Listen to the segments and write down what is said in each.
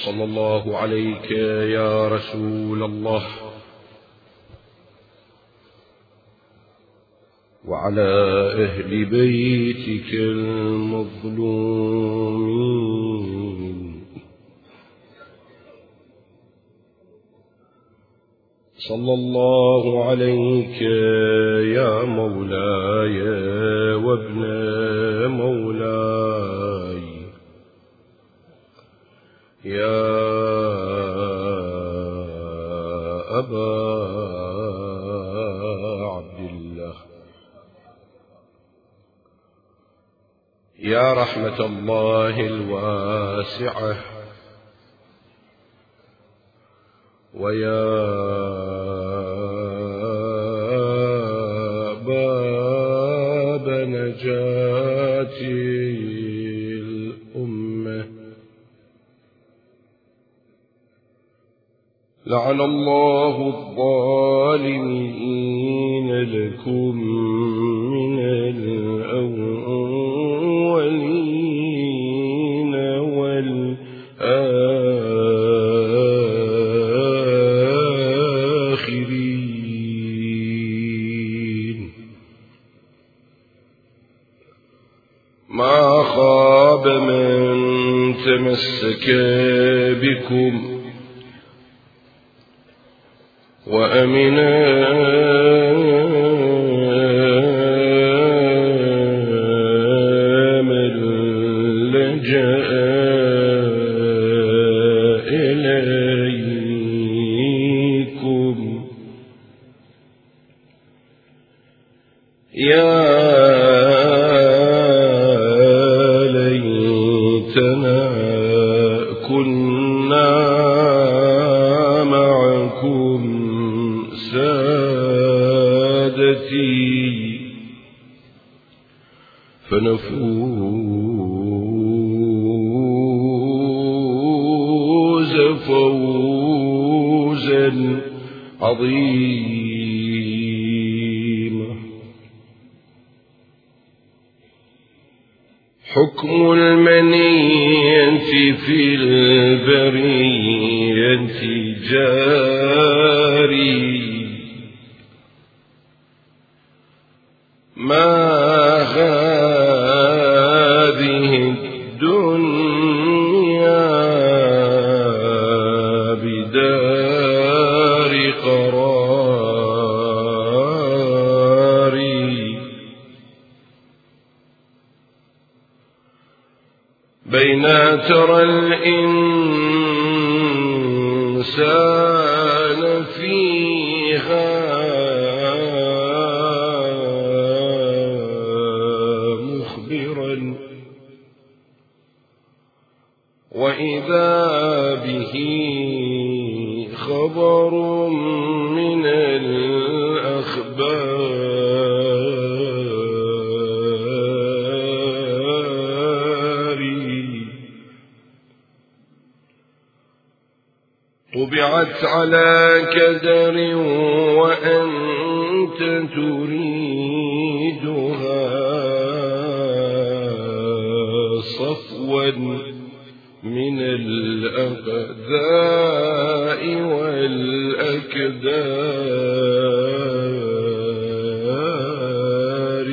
صلى الله عليك يا رسول الله وعلى أهل بيتك المظلومين. صلى الله عليك يا مولاي وابن مولاي يا أبا عبد الله، يا رحمة الله الواسعة ويا باب نجاة الأمة. لعن الله الظالمين لكم من الأولين والآخرين. ما خاب من تمسك بكم وأمنا من لجأ إليكم. يا ليتنا كنا معكم سادتي فنفوز فوزا عظيما. حكم المنية في البرية جاري، ما هذه الدنيا بدار قراري، بين ترى الإنسان فيها مخبرا وإذا به خبر من الأخبار، طبعت على كدر وأنت تريدها صفوا من الأقداء والأكدار.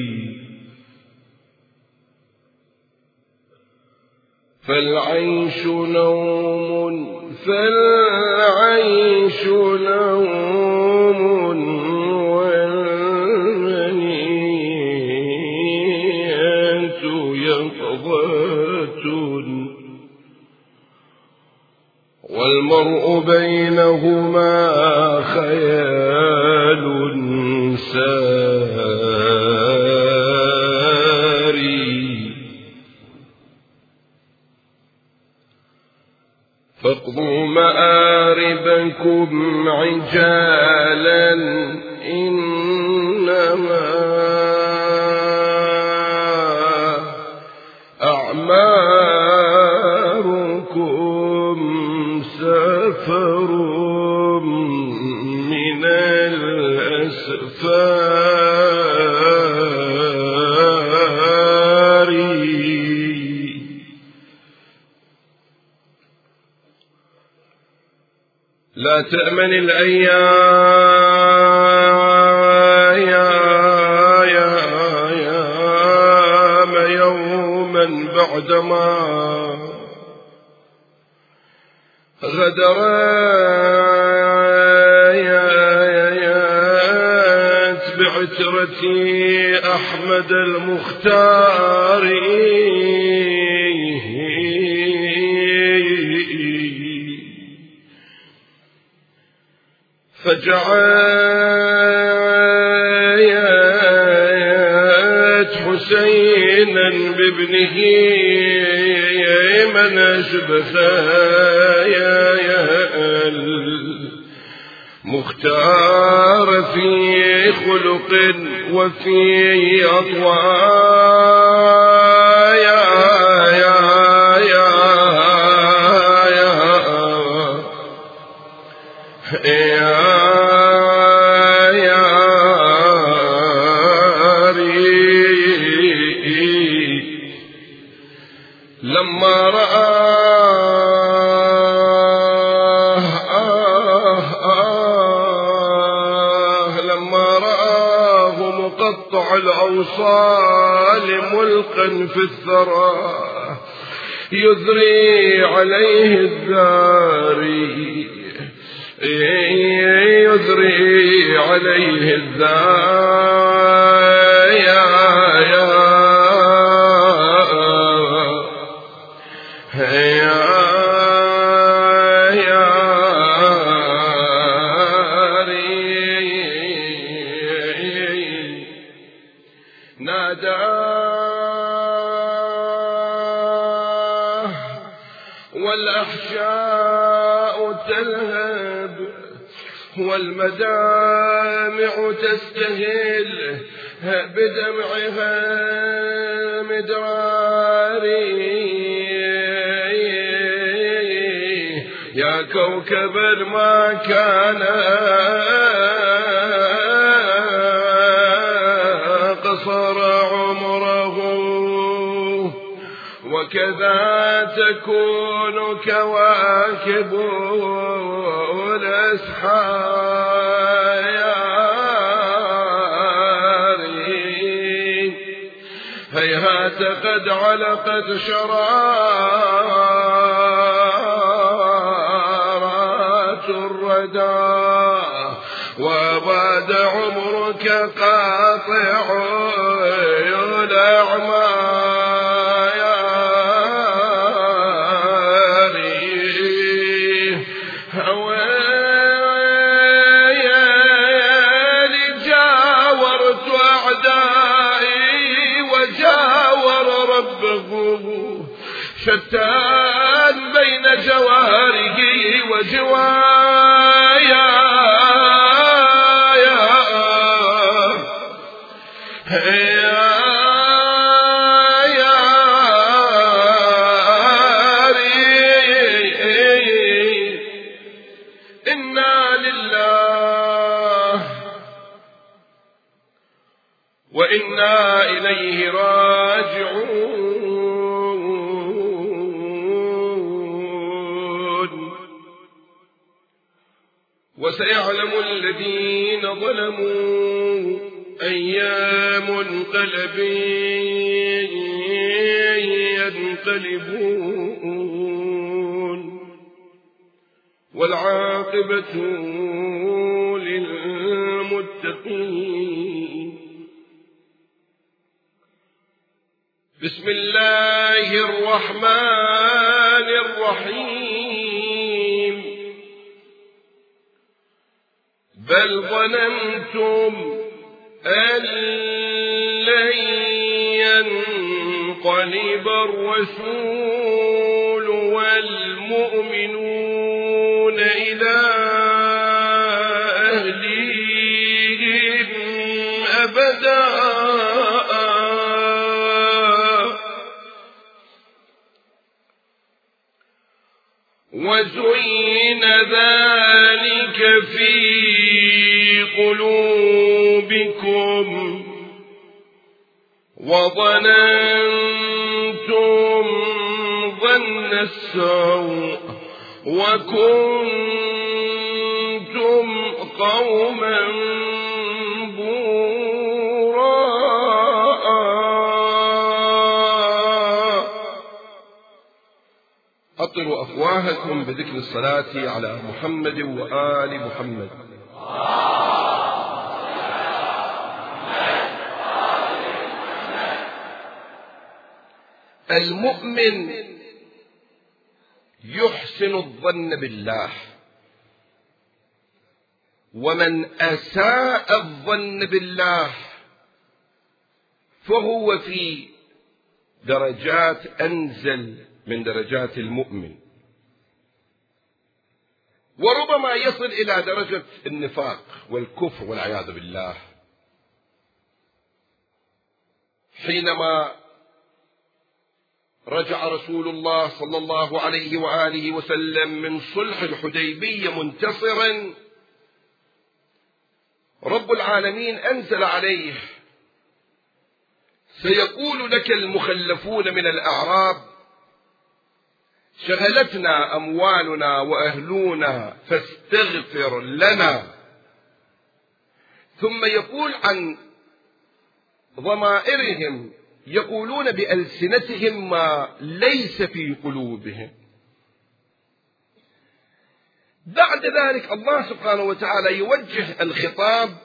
فالعيش نوم فالعيش نوم والمنية يقظة، والمرء بينهما خيال ساري. فاقضوا مآربكم عجالا إنما أعماركم سفر من لا تأمن الأيام يوما بعدما غدرت بعترتي أحمد المختار فجعلت حسينا بابنه من أشبث المختار في خلق وفي لما رآه مقطع الأوصال ملقا في الثرى يذري عليه الذاري ناداه والأحشاء تلهب والمدامع تستهل بدمعها مدراري يا كوكبا ما كان قصر عمره وكذا تكون كواكب الأسحار هيهات قد علقت شرارات الردى وبعد عمرك قاطع الأعمار هويلي جاورت أعدائي وجاور ربه شتان بين جواره وجوايا إنا لله وإنا إليه راجعون وسيعلم الذين ظلموا أي منقلب ينقلبون والعاقبة للمتقين. بسم الله الرحمن الرحيم. بل ظننتم أن لن ينقلب الرسول والمؤمنون إلى أهليهم أبدا وزين ذلك في قلوبكم وظننتم ظن السوء وكنتم قوما براء أطروا أفواهكم بذكر الصلاة على محمد وآل محمد. المؤمن يحسن الظن بالله، ومن أساء الظن بالله فهو في درجات أنزل من درجات المؤمن، وربما يصل إلى درجة النفاق والكفر والعياذ بالله. حينما رجع رسول الله صلى الله عليه وآله وسلم من صلح الحديبية منتصرا، رب العالمين أنزل عليه: سيقول لك المخلفون من الأعراب شغلتنا أموالنا وأهلنا فاستغفر لنا. ثم يقول عن ضمائرهم: يقولون بألسنتهم ما ليس في قلوبهم. بعد ذلك الله سبحانه وتعالى يوجه الخطاب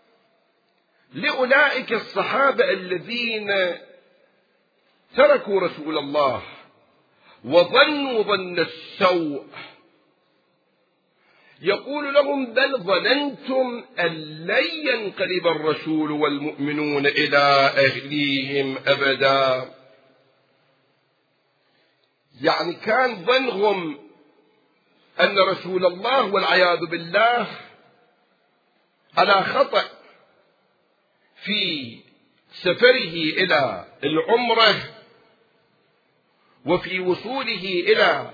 لأولئك الصحابة الذين تركوا رسول الله وظنوا ظن السوء، يقول لهم: بل ظننتم أن لن ينقلب الرسول والمؤمنون إلى أهليهم أبدا. يعني كان ظنهم أن رسول الله والعياذ بالله على خطأ في سفره إلى العمرة وفي وصوله إلى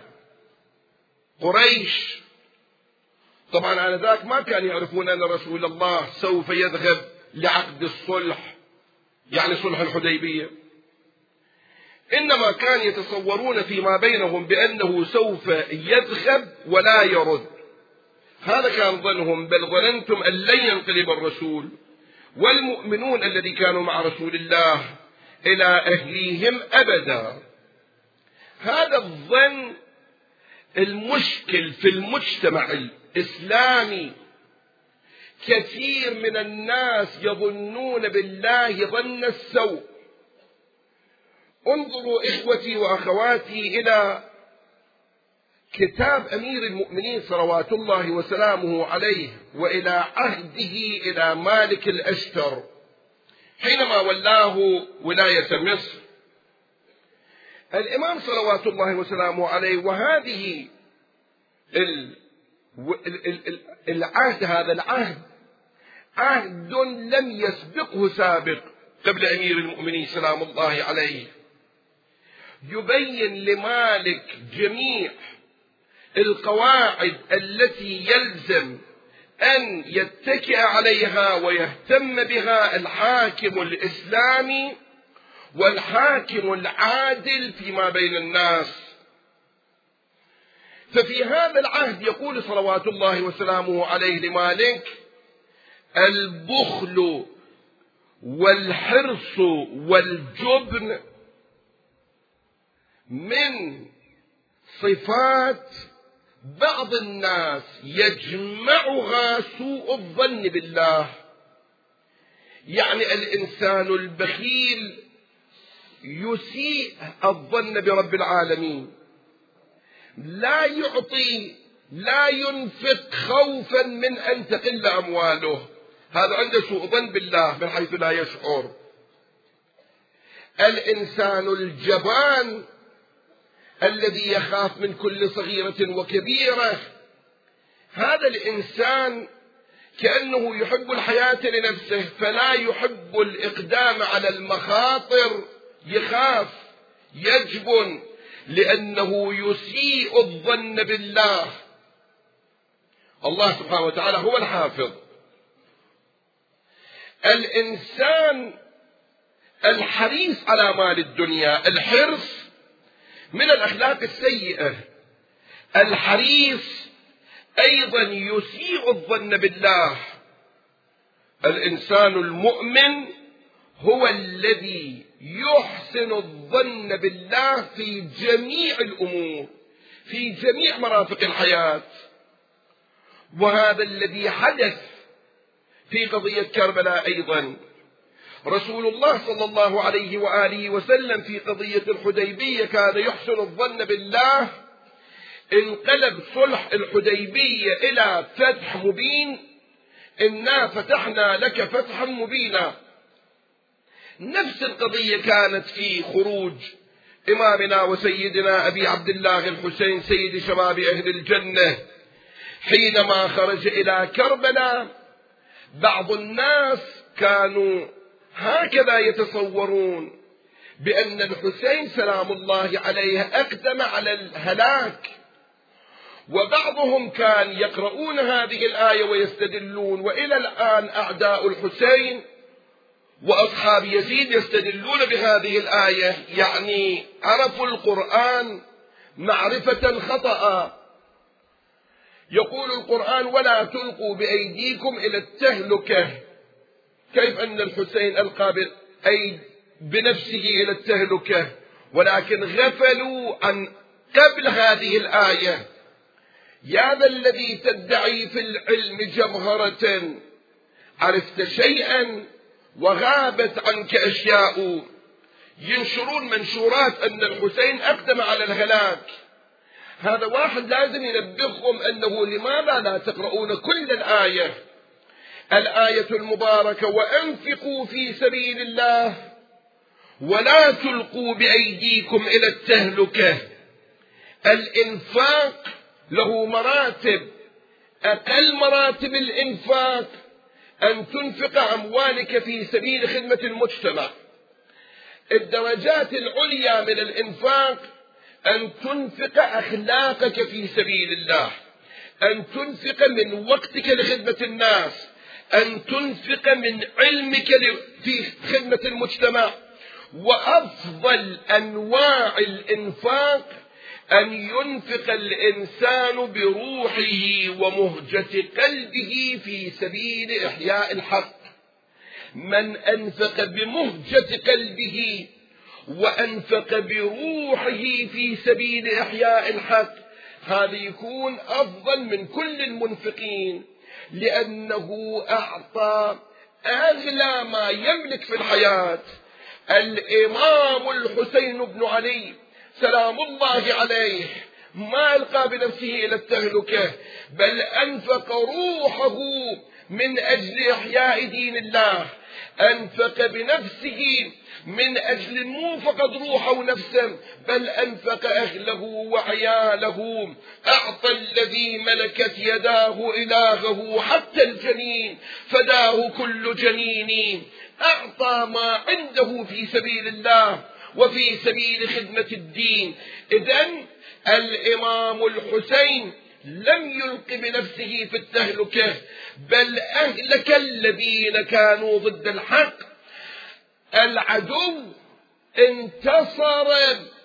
قريش. طبعا آنذاك ما كانوا يعرفون أن رسول الله سوف يذهب لعقد الصلح، يعني صلح الحديبية، إنما كانوا يتصورون فيما بينهم بأنه سوف يذهب ولا يرد. هذا كان ظنهم. بل ظننتم أن لن ينقلب الرسول والمؤمنون الذي كانوا مع رسول الله إلى أهليهم أبدا. هذا الظن المشكل في المجتمع الإسلامي. كثير من الناس يظنون بالله ظن السوء. انظروا إخوتي وأخواتي إلى كتاب أمير المؤمنين صلوات الله وسلامه عليه، وإلى عهده إلى مالك الأشتر حينما ولاه ولاية مصر. الإمام صلوات الله وسلامه عليه، وهذه العهد، هذا العهد عهد لم يسبقه سابق قبل أمير المؤمنين سلام الله عليه، يبين لمالك جميع القواعد التي يلزم أن يتكئ عليها ويهتم بها الحاكم الإسلامي والحاكم العادل فيما بين الناس. ففي هذا العهد يقول صلوات الله وسلامه عليه لمالك: البخل والحرص والجبن من صفات بعض الناس يجمعها سوء الظن بالله. يعني الإنسان البخيل يسيء الظن برب العالمين، لا يعطي، لا ينفق خوفا من أن تقل أمواله، هذا عنده سوء ظن بالله من حيث لا يشعر. الإنسان الجبان الذي يخاف من كل صغيرة وكبيرة، هذا الإنسان كأنه يحب الحياة لنفسه فلا يحب الإقدام على المخاطر، يخاف، يجبن، لأنه يسيء الظن بالله. الله سبحانه وتعالى هو الحافظ. الإنسان الحريص على مال الدنيا، الحرص من الأخلاق السيئة. الحريص أيضا يسيء الظن بالله. الإنسان المؤمن هو الذي يحسن الظن بالله في جميع الأمور، في جميع مرافق الحياة. وهذا الذي حدث في قضية كربلاء. أيضا رسول الله صلى الله عليه وآله وسلم في قضية الحديبية كان يحسن الظن بالله. انقلب صلح الحديبية إلى فتح مبين، إنا فتحنا لك فتحا مبينا. نفس القضية كانت في خروج إمامنا وسيدنا أبي عبد الله الحسين سيد شباب أهل الجنة. حينما خرج إلى كربلاء بعض الناس كانوا هكذا يتصورون بأن الحسين سلام الله عليه أقدم على الهلاك، وبعضهم كان يقرؤون هذه الآية ويستدلون. وإلى الآن أعداء الحسين وأصحاب يزيد يستدلون بهذه الآية، يعني عرفوا القرآن معرفة خطأ. يقول القرآن: ولا تلقوا بأيديكم إلى التهلكة. كيف أن الحسين ألقى بنفسه إلى التهلكة؟ ولكن غفلوا عن قبل هذه الآية. يا ذا الذي تدعي في العلم جمهرة، عرفت شيئا وغابت عنك أشياء. ينشرون منشورات أن الحسين أقدم على الهلاك. هذا واحد لازم ينبههم أنه لماذا لا تقرؤون كل الآية المباركة: وأنفقوا في سبيل الله ولا تلقوا بأيديكم إلى التهلكة. الإنفاق له مراتب. أقل مراتب الإنفاق أن تنفق أموالك في سبيل خدمة المجتمع. الدرجات العليا من الإنفاق أن تنفق أخلاقك في سبيل الله، أن تنفق من وقتك لخدمة الناس، أن تنفق من علمك في خدمة المجتمع. وأفضل أنواع الإنفاق أن ينفق الإنسان بروحه ومهجة قلبه في سبيل إحياء الحق. من أنفق بمهجة قلبه وأنفق بروحه في سبيل إحياء الحق، هذا يكون أفضل من كل المنفقين، لأنه أعطى أغلى ما يملك في الحياة. الإمام الحسين بن علي سلام الله عليه ما ألقى بنفسه إلى التهلكة، بل أنفق روحه من أجل إحياء دين الله. أنفق بنفسه من أجل مو فقط روحه ونفسه، بل أنفق أهله وعياله. أعطى الذي ملكت يداه إلهه حتى الجنين، فداه كل جنين. أعطى ما عنده في سبيل الله وفي سبيل خدمة الدين. إذن الإمام الحسين لم يلق بنفسه في التهلكة، بل أهلك الذين كانوا ضد الحق. العدو انتصر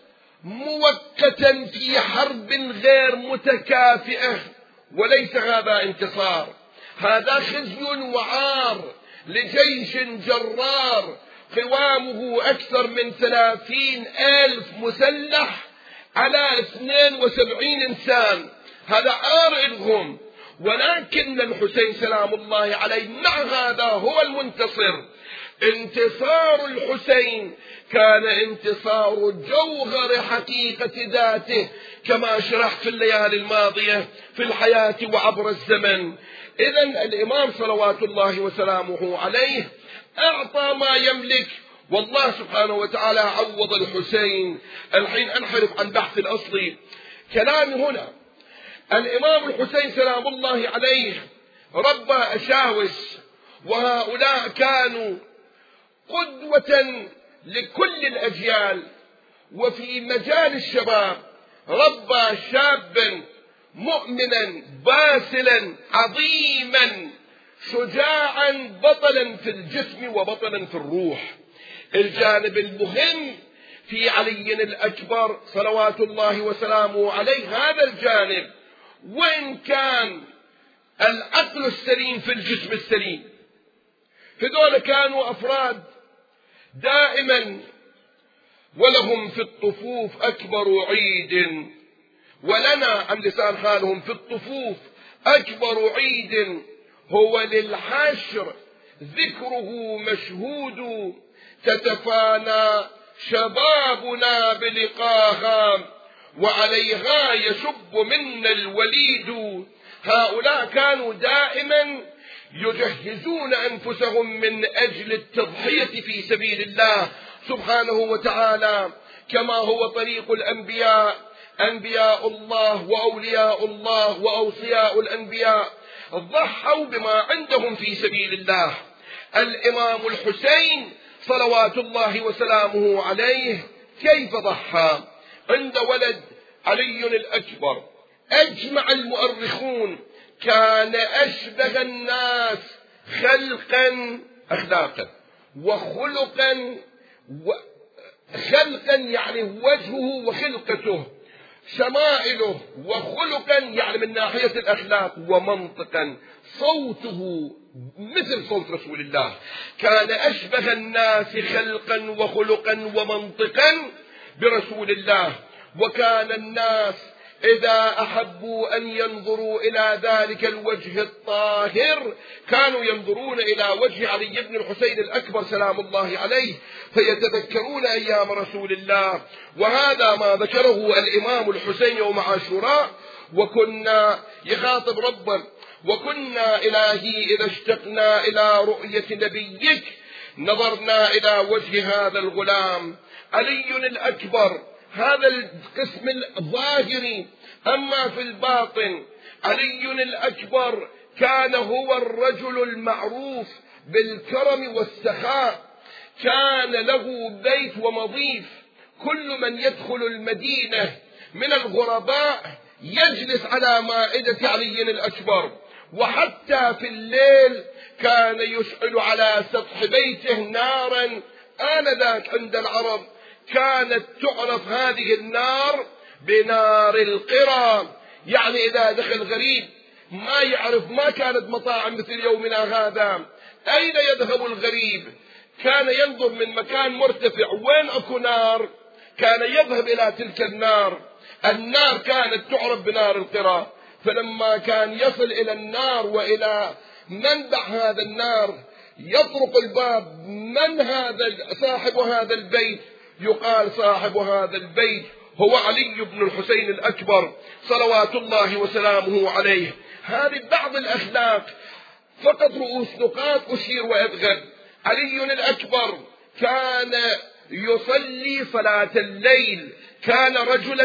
مؤقتا في حرب غير متكافئة، وليس هذا انتصار، هذا خزي وعار لجيش جرار قوامه أكثر من 30,000 مسلح على 72 إنسان. هذا عار لهم، ولكن الحسين سلام الله عليه مع هذا هو المنتصر. انتصار الحسين كان انتصار جوهر حقيقة ذاته، كما شرحت في الليالي الماضية في الحياة وعبر الزمن. إذن الإمام صلوات الله وسلامه عليه أعطى ما يملك، والله سبحانه وتعالى عوض الحسين. الحين أنحرف عن بحث الأصلي كلامي هنا. الإمام الحسين سلام الله عليه ربى أشاوس، وهؤلاء كانوا قدوة لكل الأجيال. وفي مجال الشباب ربى شابا مؤمنا باسلا عظيما شجاعا بطلا في الجسم وبطلا في الروح. الجانب المهم في علي الأكبر صلوات الله وسلامه عليه هذا الجانب، وإن كان العقل السليم في الجسم السليم. هذول كانوا أفراد دائما ولهم في الطفوف أكبر عيد، ولنا عن لسان حالهم في الطفوف أكبر عيد هو للحشر ذكره مشهود، تتفانى شبابنا بلقاها وعليها يشب منا الوليد. هؤلاء كانوا دائما يجهزون أنفسهم من أجل التضحية في سبيل الله سبحانه وتعالى، كما هو طريق الأنبياء، أنبياء الله وأولياء الله وأوصياء الأنبياء ضحوا بما عندهم في سبيل الله. الإمام الحسين صلوات الله وسلامه عليه كيف ضحى عند ولد علي الأكبر؟ أجمع المؤرخون كان أشبه الناس خلقا أخلاقا وخلقا خلقا يعني وجهه وخلقته، شمائله، وخلقا يعني من ناحية الأخلاق، ومنطقا صوته مثل صوت رسول الله. كان أشبه الناس خلقا وخلقا ومنطقا برسول الله. وكان الناس إذا أحبوا أن ينظروا إلى ذلك الوجه الطاهر كانوا ينظرون إلى وجه علي بن الحسين الأكبر سلام الله عليه فيتذكرون أيام رسول الله. وهذا ما ذكره الإمام الحسين يوم عاشوراء: وكنا يخاطب ربنا وكنا إلهي إذا اشتقنا إلى رؤية نبيك نظرنا إلى وجه هذا الغلام علي الأكبر. هذا القسم الظاهري. أما في الباطن علي الأكبر كان هو الرجل المعروف بالكرم والسخاء، كان له بيت ومضيف، كل من يدخل المدينة من الغرباء يجلس على مائدة علي الأكبر. وحتى في الليل كان يشعل على سطح بيته نارا. آنذاك عند العرب كانت تعرف هذه النار بنار القرى، يعني إذا دخل غريب ما يعرف، ما كانت مطاعم مثل يومنا هذا، أين يذهب الغريب؟ كان ينظر من مكان مرتفع وين أكو نار كان يذهب إلى تلك النار. النار كانت تعرف بنار القرى. فلما كان يصل إلى النار وإلى منبع هذا النار يطرق الباب: من هذا صاحب هذا البيت؟ يقال صاحب هذا البيت هو علي بن الحسين الأكبر صلوات الله وسلامه عليه. هذه بعض الأخلاق، فقط رؤوس نقاط أشير وأذهب. علي الأكبر كان يصلي صلاة الليل، كان رجل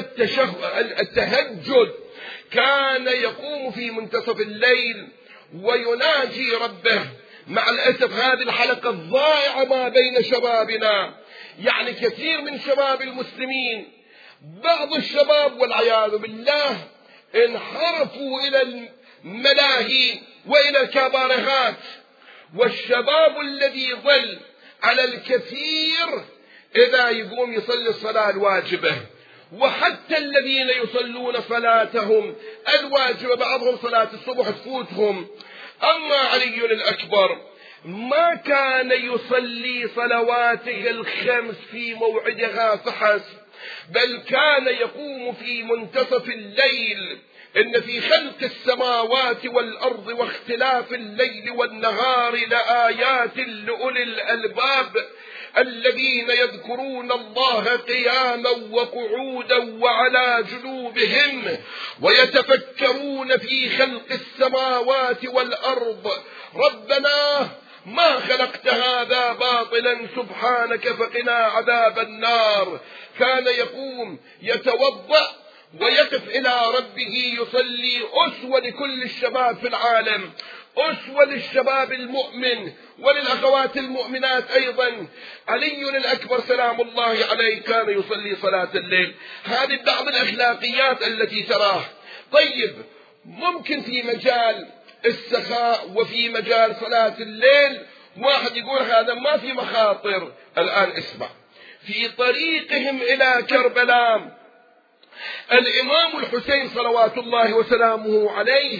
التهجد، كان يقوم في منتصف الليل ويناجي ربه. مع الأسف هذه الحلقة الضائعة ما بين شبابنا، يعني كثير من شباب المسلمين، بعض الشباب والعياذ بالله انحرفوا إلى الملاهي وإلى الكبارهات، والشباب الذي ظل على الكثير إذا يقوم يصلي الصلاة الواجبة، وحتى الذين يصلون صلاتهم الواجبة بعضهم صلاة الصبح تفوتهم. أما علي الأكبر ما كان يصلي صلواته الخمس في موعدها فحسب، بل كان يقوم في منتصف الليل. إن في خلق السماوات والأرض واختلاف الليل والنهار لآيات لأولي الألباب الذين يذكرون الله قياما وقعودا وعلى جنوبهم ويتفكرون في خلق السماوات والأرض ربنا ما خلقت هذا باطلا سبحانك فقنا عذاب النار. كان يقوم يتوضأ ويقف إلى ربه يصلي، أسوة لكل الشباب في العالم، أسوة للشباب المؤمن وللأخوات المؤمنات أيضا. علي الأكبر سلام الله عليه كان يصلي صلاة الليل. هذه بعض الأخلاقيات التي تراه. طيب، ممكن في مجال السخاء وفي مجال صلاة الليل واحد يقول هذا ما في مخاطر. الآن اسمع، في طريقهم إلى كربلاء الإمام الحسين صلوات الله وسلامه عليه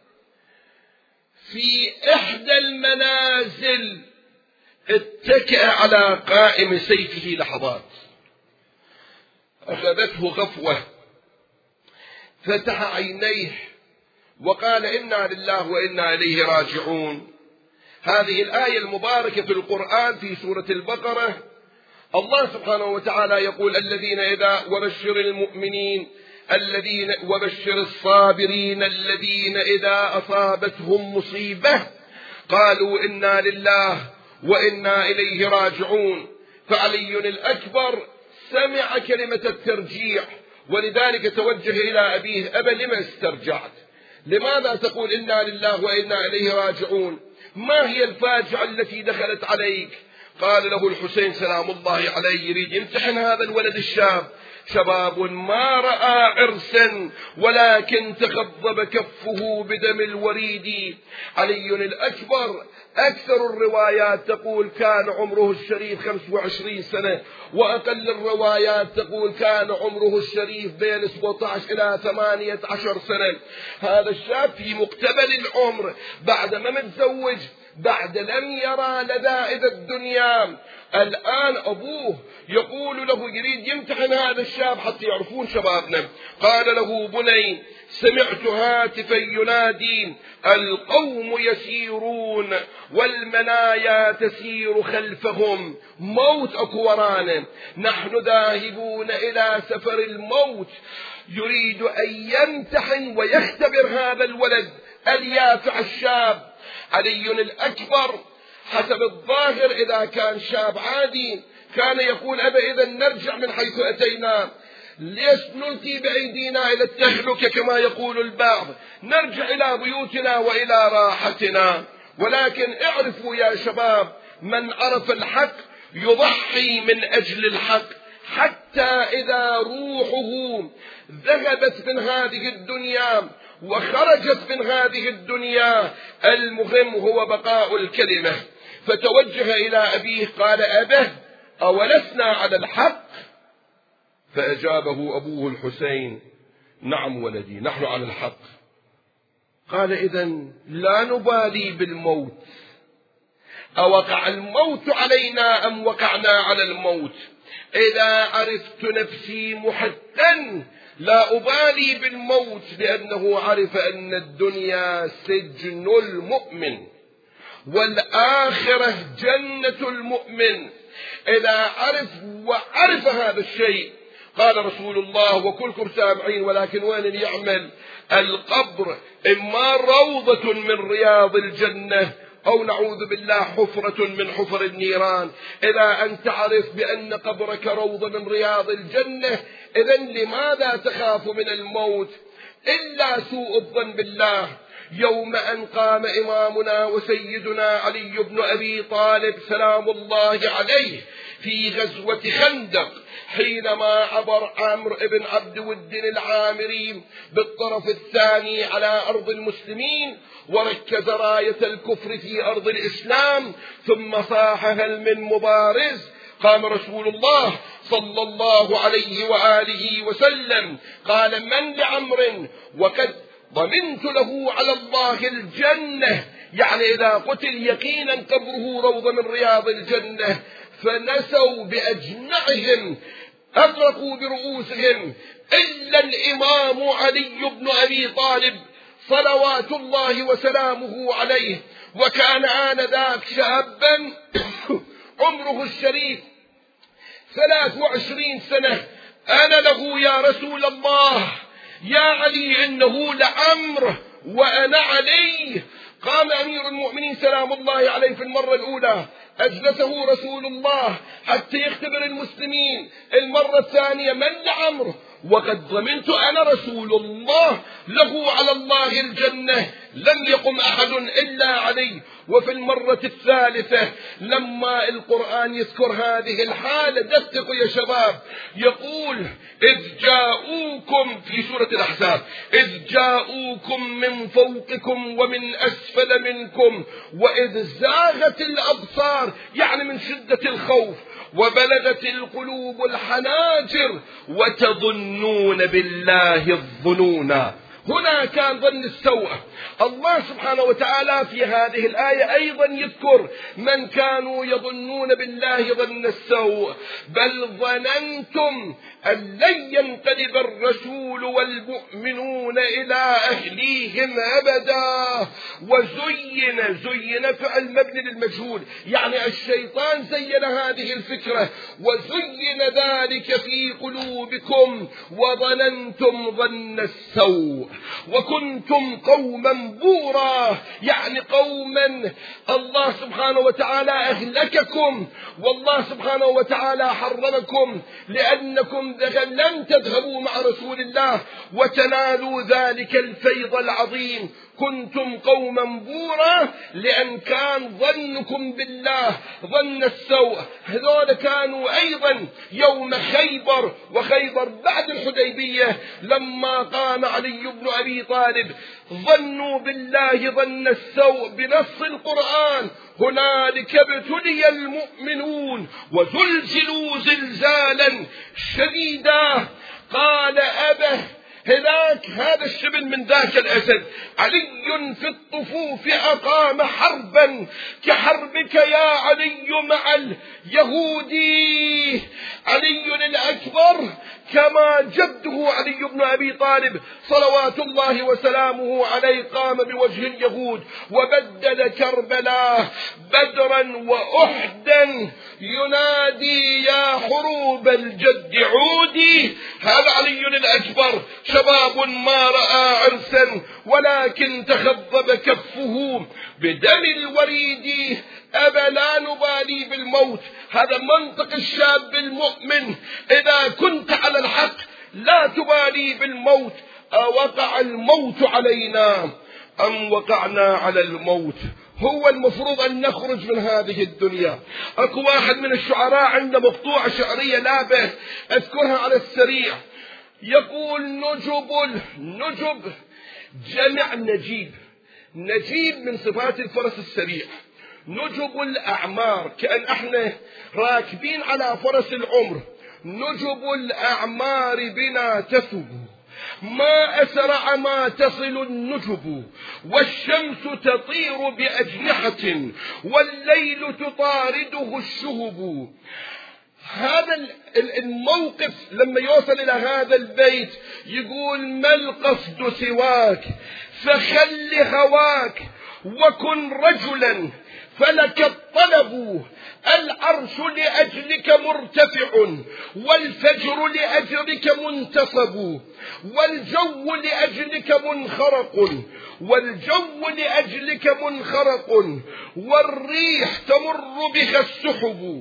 في إحدى المنازل اتكأ على قائم سيفه لحظات، أخذته غفوة، فتح عينيه وقال إنا لله وإنا إليه راجعون. هذه الآية المباركة في القرآن في سورة البقرة، الله سبحانه وتعالى يقول الذين إذا وبشر المؤمنين الذين وبشر الصابرين الذين إذا أصابتهم مصيبة قالوا إنا لله وإنا إليه راجعون. فعلي الأكبر سمع كلمة الترجيع، ولذلك توجه إلى أبيه: أبا لما استرجعت؟ لماذا تقول إنا لله وإنا إليه راجعون؟ ما هي الفاجعة التي دخلت عليك؟ قال له الحسين سلام الله عليه يريد يمتحن هذا الولد الشاب، شباب ما رأى عرسا ولكن تخضب كفه بدم الوريد. علي الأكبر أكثر الروايات تقول كان عمره الشريف 25 سنة، وأقل الروايات تقول كان عمره الشريف بين 17 إلى 18 سنة. هذا الشاب في مقتبل العمر، بعد ما متزوج، بعد لم يرى لذائذ الدنيا. الآن أبوه يقول له يريد يمتحن هذا الشاب حتى يعرفون شبابنا. قال له: بني سمعت هاتفا ينادي القوم يسيرون والمنايا تسير خلفهم، موت أكو ورانا، نحن ذاهبون إلى سفر الموت. يريد أن يمتحن ويختبر هذا الولد اليافع الشاب. علي الأكبر حسب الظاهر إذا كان شاب عادي كان يقول: أبا إذا نرجع من حيث أتينا، ليش نلقي بأيدينا إلى التهلكة كما يقول البعض، نرجع إلى بيوتنا وإلى راحتنا. ولكن اعرفوا يا شباب، من عرف الحق يضحي من أجل الحق، حتى إذا روحه ذهبت من هذه الدنيا وخرجت من هذه الدنيا، المهم هو بقاء الكلمة. فتوجه إلى أبيه قال: أبه أولسنا على الحق؟ فأجابه أبوه الحسين: نعم ولدي، نحن على الحق. قال: إذن لا نبالي بالموت، أوقع الموت علينا أم وقعنا على الموت؟ إذا عرفت نفسي محدا لا أبالي بالموت، لأنه عرف أن الدنيا سجن المؤمن والآخرة جنة المؤمن. إذا وعرف هذا الشيء، قال رسول الله وكلكم سامعين ولكن وين يعمل: القبر إما روضة من رياض الجنة أو نعوذ بالله حفرة من حفر النيران. إذا أنت تعرف بأن قبرك روضة من رياض الجنة، إذن لماذا تخاف من الموت؟ إلا سوء الظن بالله. يوم أن قام إمامنا وسيدنا علي بن أبي طالب سلام الله عليه في غزوة خندق، حينما عبر عمرو بن عبد ود العامري بالطرف الثاني على أرض المسلمين وركز راية الكفر في أرض الإسلام، ثم صاح: هل من مبارز؟ قام رسول الله صلى الله عليه وآله وسلم قال: من لعمر وقد ضمنت له على الله الجنة، يعني إذا قتل يقينا قبره روضة من رياض الجنة. فنسوا بأجنعهم، أغرقوا برؤوسهم، إلا الإمام علي بن أبي طالب صلوات الله وسلامه عليه، وكان آنذاك شابا عمره الشريف 23 سنة. أنا له يا رسول الله يا علي إنه لعمر وأنا علي. قام أمير المؤمنين سلام الله عليه في المرة الأولى، أجلسه رسول الله حتى يختبر المسلمين. المرة الثانية: من لعمر وقد ضمنت أنا رسول الله له على الله الجنة، لم يقم أحد إلا علي. وفي المرة الثالثة لما القرآن يذكر هذه الحالة، دققوا يا شباب، يقول: إذ جاءوكم في سورة الأحزاب، إذ جاءوكم من فوقكم ومن أسفل منكم وإذ زاغت الأبصار، يعني من شدة الخوف، وبلغت القلوب الحناجر وتظنون بالله الظنونا. هنا كان ظن السوء. الله سبحانه وتعالى في هذه الآية أيضا يذكر من كانوا يظنون بالله ظن السوء. بل ظننتم أن لن ينقلب الرسول والمؤمنون إلى أهليهم أبدا. زين فعل مبني للمجهول، يعني الشيطان زين هذه الفكرة وزين ذلك في قلوبكم وظننتم ظن السوء وكنتم قوما بورا، يعني قوما الله سبحانه وتعالى أهلككم والله سبحانه وتعالى حرمكم لأنكم لم تذهبوا مع رسول الله وتنالوا ذلك الفيض العظيم. كنتم قوما بورا لأن كان ظنكم بالله ظن السوء. هذول كانوا أيضا يوم خيبر، وخيبر بعد الحديبية لما قام علي بن أبي طالب ظنوا بالله ظن السوء بنص القرآن. هنالك ابتلي المؤمنون وزلزلوا زلزالا شديدا. قال أبه هذا الشبل من ذاك الأسد علي في الطفوف أقام حربا كحربك يا علي مع اليهودي. علي الأكبر كما جده علي بن أبي طالب صلوات الله وسلامه عليه قام بوجه اليهود وبدل كربلاء بدرا وأحدا ينادي يا حروب الجد عودي. هذا علي الأكبر شباب ما رأى عرسا ولكن تخضب كفه بدم الوريد. أبا لا نبالي بالموت. هذا منطق الشاب المؤمن، إذا كنت على الحق لا تبالي بالموت. أوقع الموت علينا أم وقعنا على الموت؟ هو المفروض أن نخرج من هذه الدنيا. أكو واحد من الشعراء عنده مقطوعة شعرية لابه أذكرها على السريع، يقول نجب جمع نجيب من صفات الفرس السريع. نجب الأعمار كأن احنا راكبين على فرس العمر. نجب الأعمار بنا تثب ما أسرع ما تصل النجب، والشمس تطير بأجنحة والليل تطارده الشهب. هذا الموقف لما يوصل إلى هذا البيت يقول ما القصد سواك فخل هواك وكن رجلا فلك الطلب. العرش لأجلك مرتفع والفجر لأجلك منتصب والجو لأجلك منخرق والريح تمر بها السحب.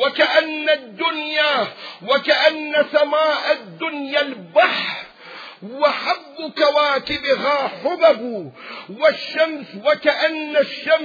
وكأن سماء الدنيا البحر وحب كواكبها حبب. والشمس وكأن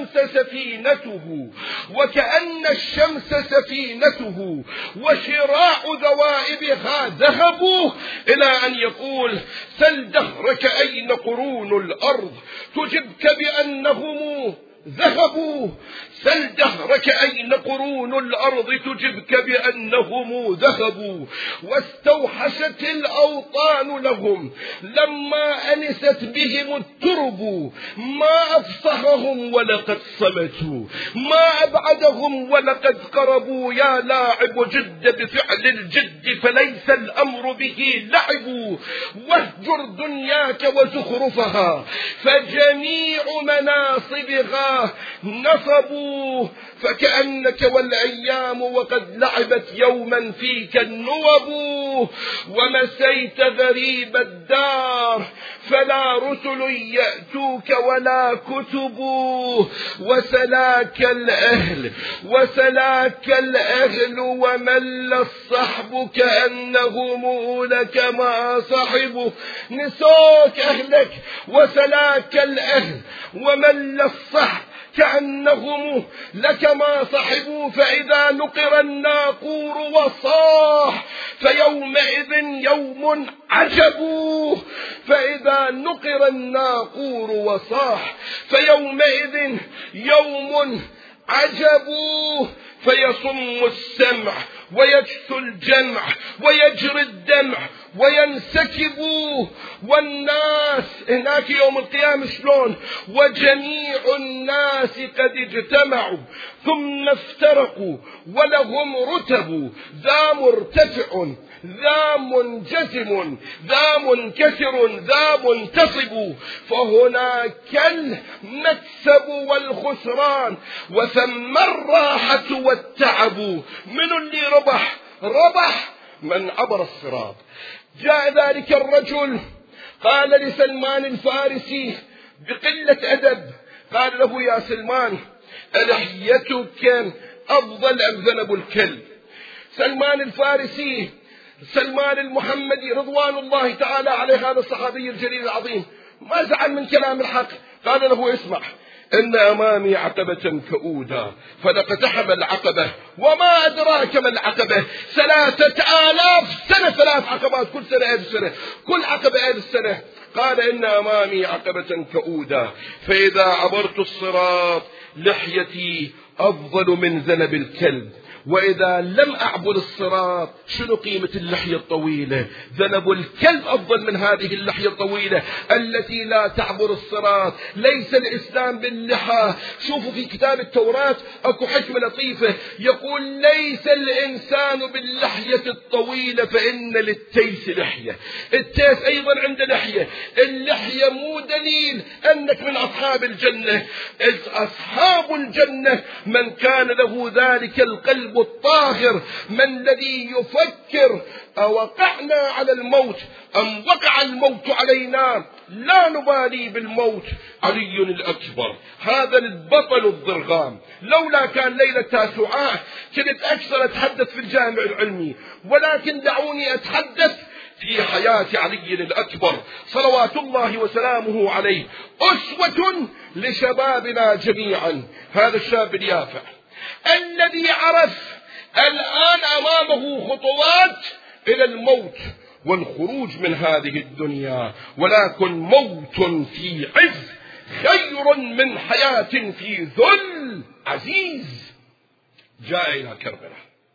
الشمس سفينته وشراع ذوائبها ذهب. إلى أن يقول سل دهرك أين قرون الأرض تجبك بأنهم ذهبوا. سل دهرك أين قرون الأرض تجبك بأنهم ذهبوا. واستوحشت الأوطان لهم لما أنست بهم الترب. ما أفصحهم ولقد صمتوا ما أبعدهم ولقد قربوا. يا لاعب جد بفعل الجد فليس الأمر به لعب. واهجر دنياك وزخرفها فجميع مناصبها نصبوا. فكأنك والأيام وقد لعبت يوما فيك النوب. ومسيت غريب الدار فلا رسل يأتوك ولا كتب. وسلاك الأهل ومل الصحب كأنهم لك ما صحبوا. نسوك أهلك وسلاك الأهل ومل الصحب كأنهم لك ما صحبوا. فإذا نقر الناقور وصاح فيومئذ يوم عجب. فإذا نقر الناقور وصاح فيومئذ يوم عجبوه فيصم السمع ويجثو الجمع ويجري الدمع وينسكبوا، والناس هناك يوم القيامة شلون؟ وجميع الناس قد اجتمعوا ثم افترقوا ولهم رتب، ذا مرتفع ذا منجسم ذا منكسر ذا منتصب، فهناك المكسب والخسران وثم الراحة والتعب. من اللي ربح؟ ربح من عبر الصراط. جاء ذلك الرجل قال لسلمان الفارسي بقلة أدب، قال له: يا سلمان، ألحيتك أفضل أم ذنب الكلب؟ سلمان الفارسي، سلمان المحمدي رضوان الله تعالى عليه، هذا الصحابي الجليل العظيم، ما زعل من كلام الحق. قال له: اسمع، إن أمامي عقبة كؤودا فلقتحم العقبة وما أدراك ما العقبة 3000 سنة، 3 عقبات، كل سنة 1000 سنة، كل عقبة 1000 سنة. قال: إن أمامي عقبة كؤودا فإذا عبرت الصراط لحيتي أفضل من ذنب الكلب، وإذا لم أعبر الصراط شنو قيمة اللحية الطويلة؟ ذنب الكلب أفضل من هذه اللحية الطويلة التي لا تعبر الصراط. ليس الإسلام باللحى. شوفوا في كتاب التوراة أكو حكمة لطيفة، يقول: ليس الإنسان باللحية الطويلة فإن للتيس لحية. التيس أيضا عنده لحية. اللحية مو دليل أنك من أصحاب الجنة. أصحاب الجنة من كان له ذلك القلب الطاهر، من الذي يفكر: أوقعنا على الموت أم وقع الموت علينا؟ لا نبالي بالموت. علي الأكبر هذا البطل الضرغام، لولا كان ليلة تاسوعاء كنت أكثر أتحدث في الجامع العلمي، ولكن دعوني أتحدث في حياة علي الأكبر صلوات الله وسلامه عليه، أسوة لشبابنا جميعا. هذا الشاب اليافع الذي عرف الآن أمامه خطوات إلى الموت والخروج من هذه الدنيا، ولكن موت في عز خير من حياة في ذل عزيز. جاء إلى كربلاء.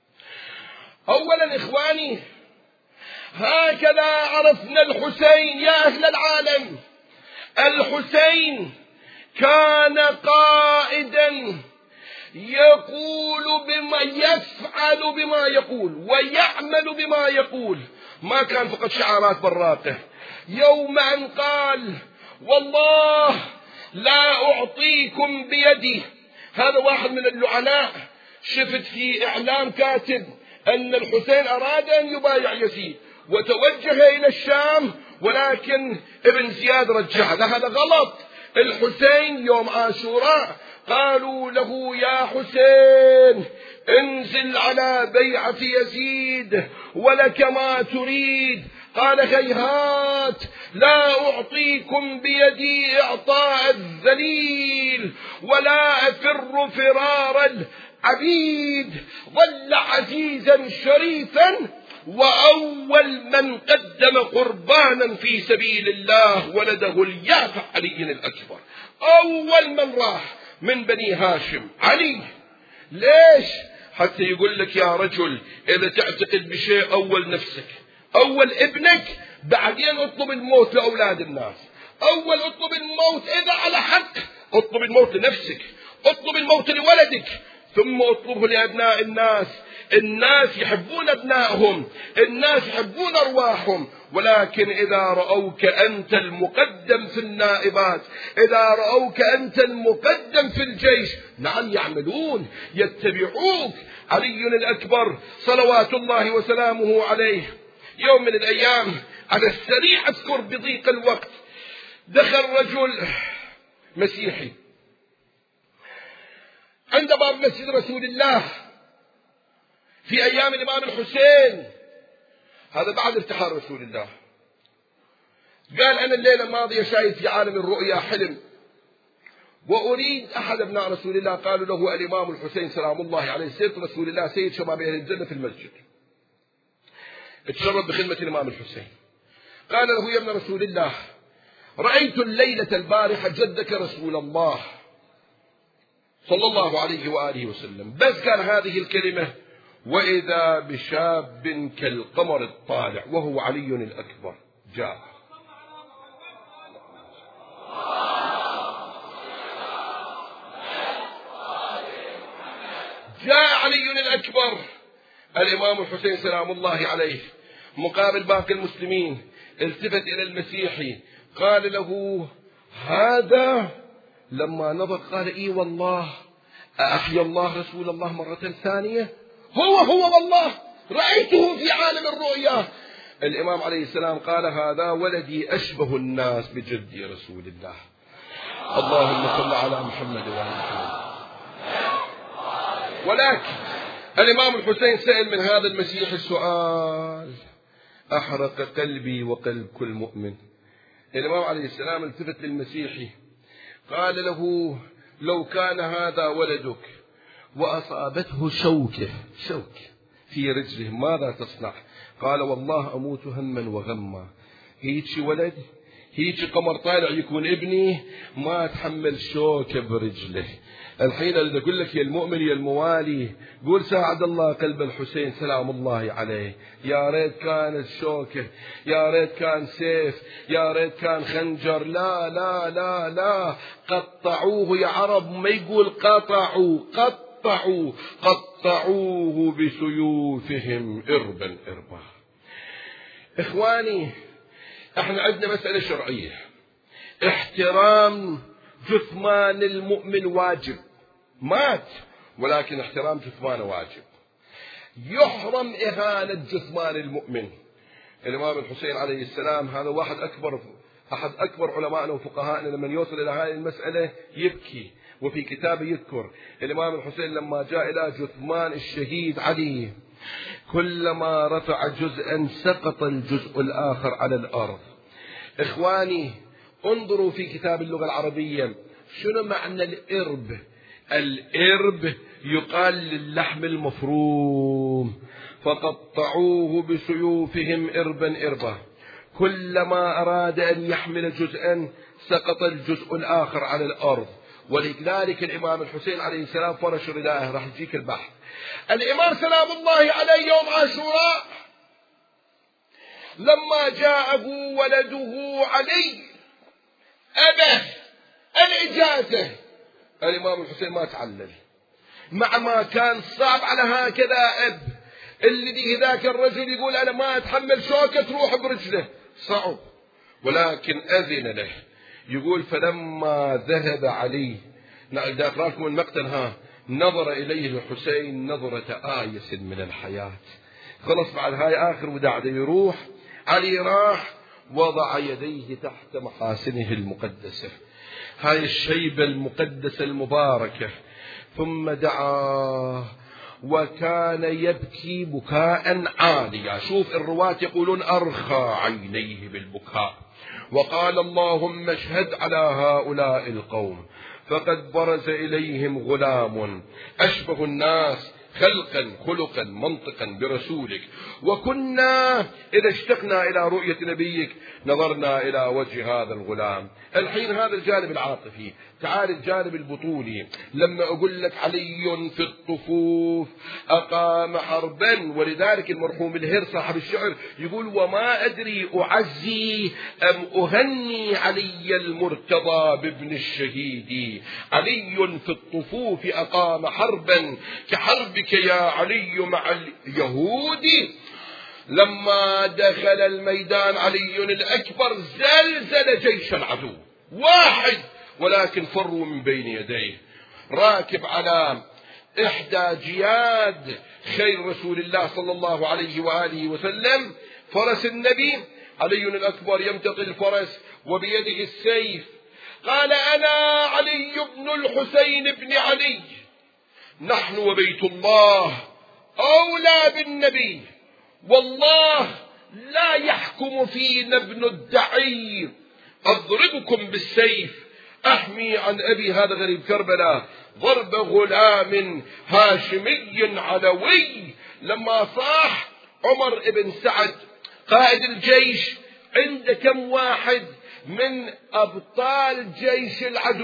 أولا إخواني، هكذا عرفنا الحسين يا أهل العالم. الحسين كان قائدا يقول بما يفعل بما يقول ويعمل بما يقول، ما كان فقط شعارات براقة. يوم أن قال: والله لا أعطيكم بيدي، هذا واحد من اللعناء. شفت في إعلام كاتب أن الحسين أراد أن يبايع يزيد وتوجه إلى الشام، ولكن ابن زياد رجع له. هذا غلط. الحسين يوم عاشوراء قالوا له: يا حسين انزل على بيعة يزيد ولك ما تريد. قال: هيهات، لا أعطيكم بيدي إعطاء الذليل ولا أفر فرار العبيد. ظل عزيزا شريفا، وأول من قدم قربانا في سبيل الله ولده اليافع علي الأكبر. أول من راح من بني هاشم علي. ليش؟ حتى يقول لك يا رجل إذا تعتقد بشيء أول نفسك، أول ابنك، بعدين اطلب الموت لأولاد الناس. أول اطلب الموت إذا على حق، اطلب الموت لنفسك، اطلب الموت لولدك، ثم اطلبه لأبناء الناس. الناس يحبون أبنائهم، الناس يحبون أرواحهم، ولكن إذا رأوك أنت المقدم في النائبات، إذا رأوك أنت المقدم في الجيش، نعم يعملون، يتبعوك. علي الأكبر صلوات الله وسلامه عليه يوم من الأيام، على السريع أذكر بضيق الوقت، دخل رجل مسيحي عند باب مسجد رسول الله في أيام الإمام الحسين، هذا بعد ارتحال رسول الله. قال: أنا الليلة الماضية شايف في عالم الرؤيا حلم، وأريد أحد أبناء رسول الله. قالوا له: الإمام الحسين سلام الله عليه سيد رسول الله، سيد شباب أهل الجنة في المسجد، اتشرف بخدمة الإمام الحسين. قال له: يا ابن رسول الله، رأيت الليلة البارحة جدك رسول الله صلى الله عليه وآله وسلم. بس قال هذه الكلمة وإذا بشاب كالقمر الطالع وهو علي الأكبر جاء. جاء علي الأكبر الإمام الحسين سلام الله عليه مقابل باقي المسلمين، التفت إلى المسيحي قال له هذا، لما نظر قال إي والله أحيا الله رسول الله مرة ثانية، هو والله رأيته في عالم الرؤيا. الإمام عليه السلام قال هذا ولدي أشبه الناس بجدي رسول الله. اللهم صل على محمد وعلى محمد. ولكن الإمام الحسين سأل من هذا المسيح السؤال أحرق قلبي وقلب كل مؤمن. الإمام عليه السلام التفت للمسيحي قال له لو كان هذا ولدك وأصابته شوكة في رجله ماذا تصنع؟ قال والله أموت هما وغما. هيك ولد، هيك قمر طالع يكون ابني ما أتحمل شوكة برجله. الحين اللي أقول لك يا المؤمن يا الموالي، قول ساعد الله قلب الحسين سلام الله عليه. يا ريت كانت شوكة، يا ريت كان سيف، يا ريت كان خنجر. لا لا لا لا، قطعوه يا عرب، ما يقول قطعوا، قطعوه بسيوفهم إربا إربا. إخواني، احنا عندنا مسألة شرعية، احترام جثمان المؤمن واجب، مات ولكن احترام جثمانه واجب. يحرم إهانة جثمان المؤمن. الإمام الحسين عليه السلام هذا أحد أكبر علمائنا وفقهائنا، لما يوصل إلى هذه المسألة يبكي، وفي كتابه يذكر الإمام الحسين لما جاء إلى جثمان الشهيد علي كلما رفع جزءا سقط الجزء الآخر على الأرض. إخواني انظروا في كتاب اللغة العربية شنو معنى الإرب. الإرب يقال للحم المفروم. فقطعوه بسيوفهم إربا إربا. كلما أراد أن يحمل جزءا سقط الجزء الآخر على الأرض. ولذلك الإمام الحسين عليه السلام فرش رداءه، راح يجيك البحث. الإمام سلام الله عليه يوم عاشوراء لما جاءه ولده علي أبى الإجازة، الإمام الحسين ما تعلل، مع ما كان صعب على هكذا أب اللي ذاك الرجل يقول أنا ما أتحمل شوكة تروح برجله، صعب، ولكن أذن له. يقول فلما ذهب علي، إذا أقرأكم المقتل نظر إليه الحسين نظرة آيس من الحياة. خلص بعد هاي آخر وداع يروح، علي راح وضع يديه تحت محاسنه المقدسة، هاي الشيبة المقدسة المباركة، ثم دعاه وكان يبكي بكاء عاليا. شوف الرواة يقولون أرخى عينيه بالبكاء، وقال اللهم اشهد على هؤلاء القوم فقد برز إليهم غلام أشبه الناس خلقا خلقا منطقا برسولك، وكنا إذا اشتقنا إلى رؤية نبيك نظرنا إلى وجه هذا الغلام. الحين هذا الجانب العاطفي، تعال الجانب البطولي. لما أقول لك علي في الطفوف أقام حربا، ولذلك المرحوم الهر صاحب الشعر يقول وما أدري أعزي أم أهني علي المرتضى بابن الشهيد. علي في الطفوف أقام حربا كحربك يا علي مع اليهود. لما دخل الميدان علي الأكبر زلزل جيش العدو واحد، ولكن فروا من بين يديه، راكب على إحدى جياد خير رسول الله صلى الله عليه وآله وسلم، فرس النبي. علي الأكبر يمتطي الفرس وبيده السيف. قال أنا علي بن الحسين بن علي، نحن وبيت الله أولى بالنبي، والله لا يحكم فينا ابن الدعي، أضربكم بالسيف أحمي عن أبي، هذا غريب كربلاء، ضرب غلام هاشمي علوي. لما صاح عمر بن سعد قائد الجيش عند كم واحد من أبطال جيش العدو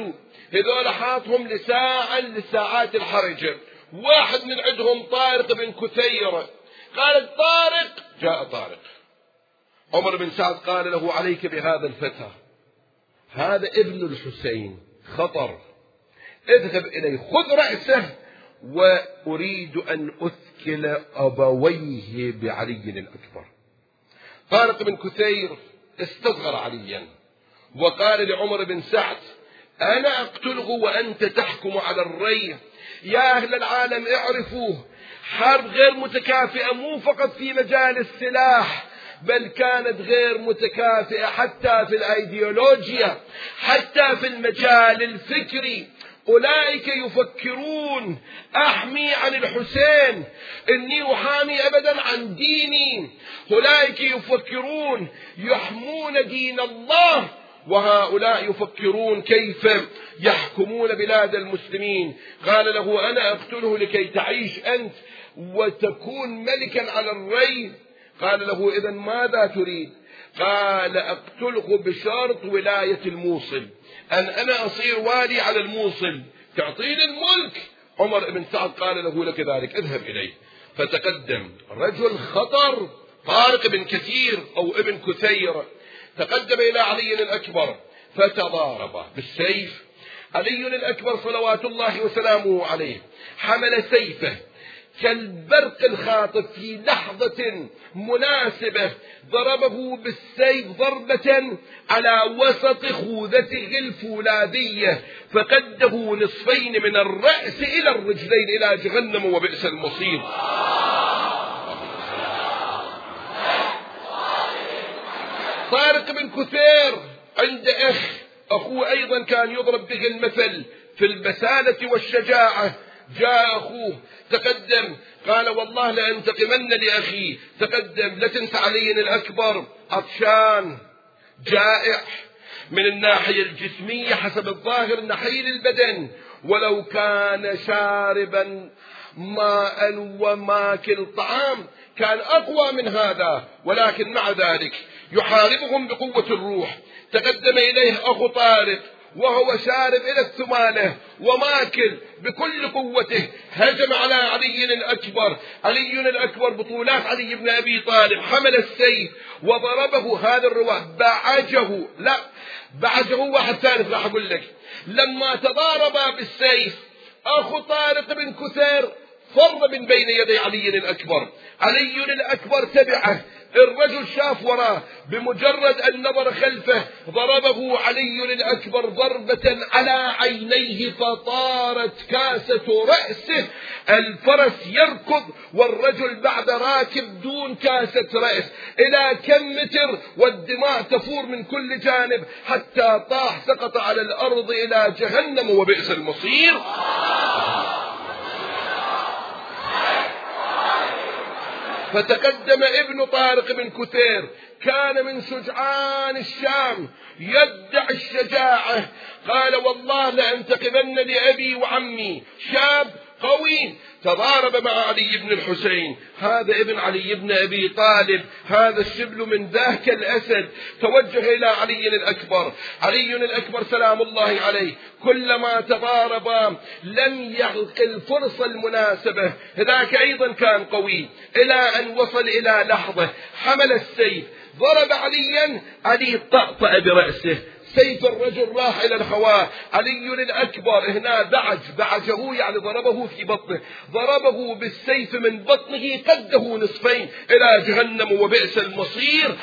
هذول حاطهم لساعات الحرجة. واحد من عندهم طارق بن كثير، قال طارق، جاء طارق. عمر بن سعد قال له عليك بهذا الفتى، هذا ابن الحسين، خطر، اذهب إليه خذ رأسه، وأريد أن أثكل أبويه بعلي الأكبر. طارق بن كثير استصغر عليا وقال لعمر بن سعد أنا أقتله وأنت تحكم على الري. يا أهل العالم اعرفوه، حرب غير متكافئة مو فقط في مجال السلاح، بل كانت غير متكافئة حتى في الأيديولوجيا، حتى في المجال الفكري. أولئك يفكرون أحمي عن الحسين، إني أحامي أبدا عن ديني. أولئك يفكرون يحمون دين الله، وهؤلاء يفكرون كيف يحكمون بلاد المسلمين. قال له أنا أقتله لكي تعيش أنت وتكون ملكا على الري. قال له إذن ماذا تريد؟ قال أقتله بشرط ولاية الموصل، أن أنا أصير والي على الموصل، تعطيني الملك. عمر بن سعد قال له لك ذلك، اذهب إليه. فتقدم رجل خطر، طارق بن كثير أو ابن كثير، تقدم إلى علي الأكبر فتضارب بالسيف. علي الأكبر صلوات الله وسلامه عليه حمل سيفه كالبرق الخاطف، في لحظة مناسبة ضربه بالسيف ضربة على وسط خوذته الفولاذية، فقده نصفين من الرأس إلى الرجلين إلى جهنم وبئس المصير. طارق بن كثير عند أخوه أيضا كان يضرب به المثل في البسالة والشجاعة. جاء أخوه تقدم قال والله لأنتقمن لأخي. تقدم، لا تنسى علي الأكبر عطشان جائع من الناحية الجسمية حسب الظاهر نحيل البدن، ولو كان شاربا ماء وماكل طعام كان أقوى من هذا، ولكن مع ذلك يحاربهم بقوة الروح. تقدم إليه أخو طارق وهو شارب إلى الثمانة وماكل بكل قوته، هجم على علي الأكبر. علي الأكبر بطولات علي بن أبي طالب حمل السيف وضربه. هذا الرواه بعجه واحد ثالث راح أقول لك. لما تضاربا بالسيف أخو طارق بن كثير فر من بين يدي علي الأكبر. علي الأكبر تبعه، الرجل شاف وراه، بمجرد أن نظر خلفه ضربه علي الأكبر ضربة على عينيه فطارت كاسة رأسه. الفرس يركض والرجل بعد راكب دون كاسة رأس. إلى كم متر والدماء تفور من كل جانب حتى طاح سقط على الأرض إلى جهنم وبئس المصير. فتقدم ابن طارق بن كثير، كان من شجعان الشام، يدعي الشجاعة. قال والله لأنتقمن لأبي وعمي. شاب قوي تضارب مع علي بن الحسين، هذا ابن علي بن أبي طالب، هذا الشبل من ذاك الأسد. توجه إلى علي الأكبر. علي الأكبر سلام الله عليه كلما تضاربا لم يلق الفرصة المناسبة. ذاك أيضا كان قوي، إلى أن وصل إلى لحظة حمل السيف ضرب عليا، علي طأطأ برأسه، سيف الرجل راح إلى الهواء. علي الأكبر هنا بعجه يعني ضربه في بطنه، ضربه بالسيف من بطنه قده نصفين إلى جهنم وبئس المصير.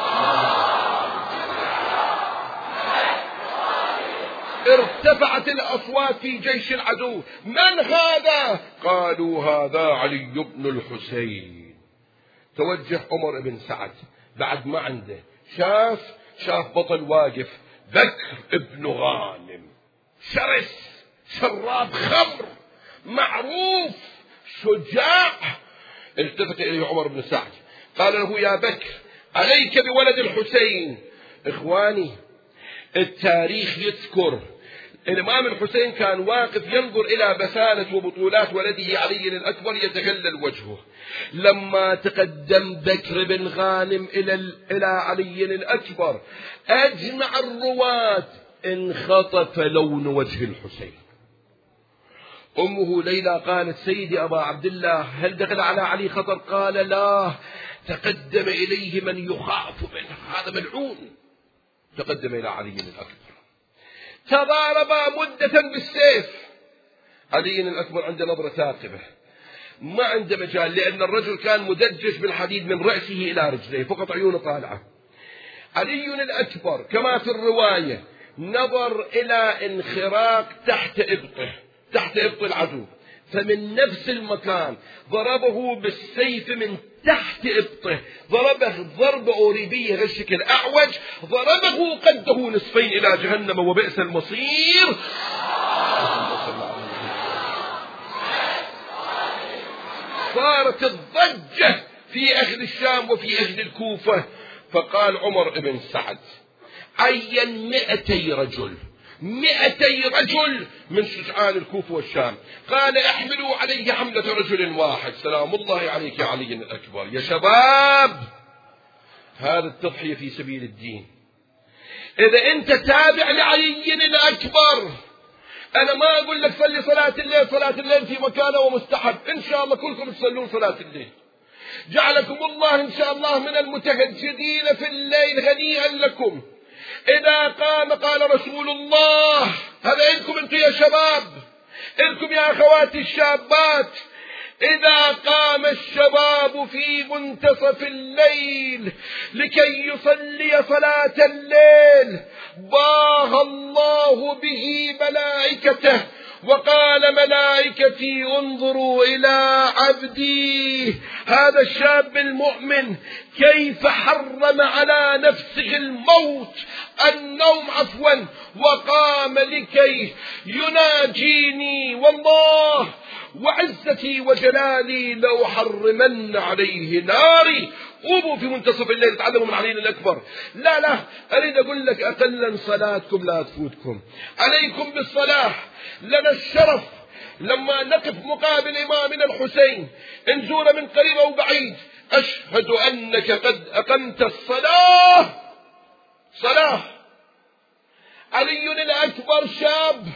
ارتفعت الأصوات في جيش العدو، من هذا؟ قالوا هذا علي بن الحسين. توجه عمر بن سعد بعد ما عنده، شاف بطل واقف، بكر ابن غانم، شرس، شراب خمر، معروف، شجاع. التفت إليه عمر بن سعد قال له يا بكر عليك بولد الحسين. إخواني التاريخ يذكر الإمام الحسين كان واقف ينظر إلى بسالة وبطولات ولده علي الأكبر يتجلل وجهه. لما تقدم بكر بن غانم إلى علي الأكبر أجمع الرواة انخطف لون وجه الحسين. أمه ليلى قالت: سيدي أبا عبد الله، هل دخل على علي خطر؟ قال: لا، تقدم إليه من يخاف منه، هذا ملعون. تقدم إلى علي الأكبر، تضاربا مدة بالسيف. علي الأكبر عنده نظرة ثاقبة، ما عنده مجال، لأن الرجل كان مدجج بالحديد من رأسه إلى رجليه، فقط عيونه طالعة. علي الأكبر كما في الرواية نظر إلى انخراق تحت إبطه، تحت إبط العدو، فمن نفس المكان ضربه بالسيف من تحت إبطه، ضربه ضربة أوريبية هالشكل أعوج، ضربه قده نصفين إلى جهنم وبئس المصير. صارت الضجة في أهل الشام وفي أهل الكوفة. فقال عمر بن سعد: عين 200 رجل، 200 رجل من شجعان الكوفة والشام، قال: احملوا عليه حملة رجل واحد. سلام الله عليك يا علي الأكبر. يا شباب، هذه التضحية في سبيل الدين. إذا أنت تابع لعلي الأكبر، أنا ما أقول لك صلي صلاة الليل، صلاة الليل في مكانه ومستحب، إن شاء الله كلكم تصلون صلاة الليل، جعلكم الله إن شاء الله من المتهجدين في الليل، هنيئا لكم. إذا قام قال رسول الله، هذا إنكم أنتم يا شباب، إنكم يا أخواتي الشابات، إذا قام الشباب في منتصف الليل لكي يصلي صلاة الليل، باه الله به ملائكته وقال: ملائكتي انظروا إلى عبدي هذا الشاب المؤمن كيف حرم على نفسه النوم وقام لكي يناجيني، والله وعزتي وجلالي لأحرمن عليه ناري. قوموا في منتصف الليل تعلموا من علي الأكبر. لا أريد أقول لك أقلا صلاتكم لا تفوتكم، عليكم بالصلاة. لنا الشرف لما نقف مقابل إمامنا الحسين، إن زور من قريب أو بعيد، أشهد أنك قد أقمت الصلاة. صلاة. علي الأكبر شاب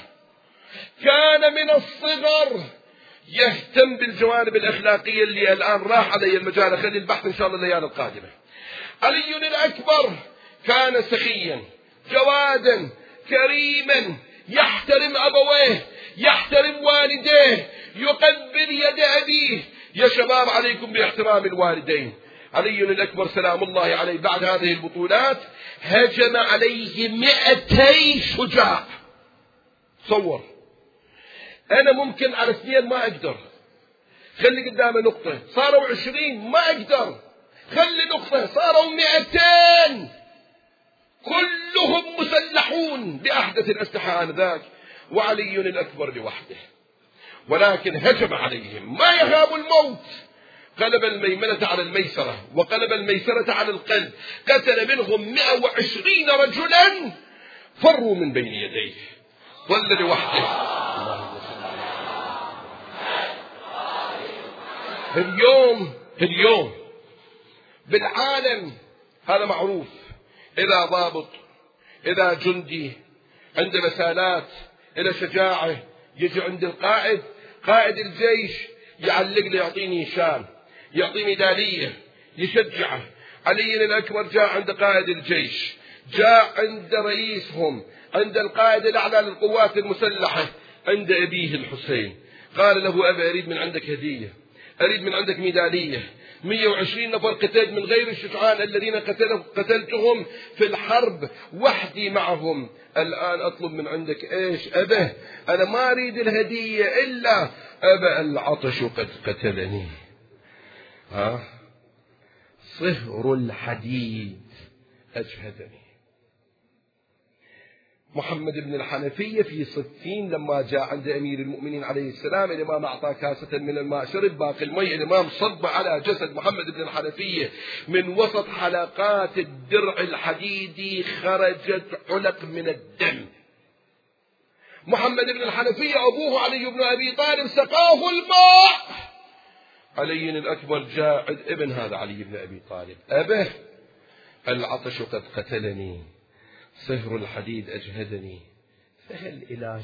كان من الصغر يهتم بالجوانب الأخلاقية اللي الآن راح علي المجال، خلي البحث إن شاء الله الليالي القادمة. علي الأكبر كان سخيا جوادا كريما، يحترم أبويه، يحترم والديه، يقبل يد أبيه. يا شباب عليكم باحترام الوالدين. علي الأكبر سلام الله عليه بعد هذه البطولات هجم عليه 200 شجاع. تصور أنا ممكن على 2 ما أقدر، خلي قدامه نقطة، صاروا 20 ما أقدر، خلي نقطة، صاروا 200 كلهم مسلحون بأحدث الأسلحة آنذاك، وعلي الأكبر لوحده. ولكن هجم عليهم ما يهاب الموت، قلب الميمنة على الميسرة وقلب الميسرة على القلب، قتل منهم 120 رجلا فروا من بين يديه، ظل لوحده. اليوم بالعالم هذا معروف، إذا ضابط، إذا جندي عنده مسالات، إلى شجاعة، يجي عند القائد، قائد الجيش يعلق له، يعطيني شان، يعطي ميدالية، يشجعه. علي الأكبر جاء عند قائد الجيش، جاء عند رئيسهم، عند القائد الأعلى للقوات المسلحة، عند أبيه الحسين، قال له: أبا أريد من عندك هدية، أريد من عندك ميدالية. 120 نفر قتلت من غير الشجعان الذين قتلتهم في الحرب وحدي معهم، الآن أطلب من عندك إيش؟ أبا أنا ما أريد الهدية إلا أبا العطش قد قتلني. صهر الحديد أجهدني. محمد بن الحنفية في صفين لما جاء عند أمير المؤمنين عليه السلام، الإمام أعطاه كاسة من الماء، شرب باقي الماء، الإمام صب على جسد محمد بن الحنفية من وسط حلقات الدرع الحديدي خرجت علق من الدم. محمد بن الحنفية أبوه علي بن أبي طالب سقاه الماء. علي الأكبر جاء ابن هذا علي بن أبي طالب، أبه العطش قد قتلني، سهر الحديد أجهدني، فهل إلى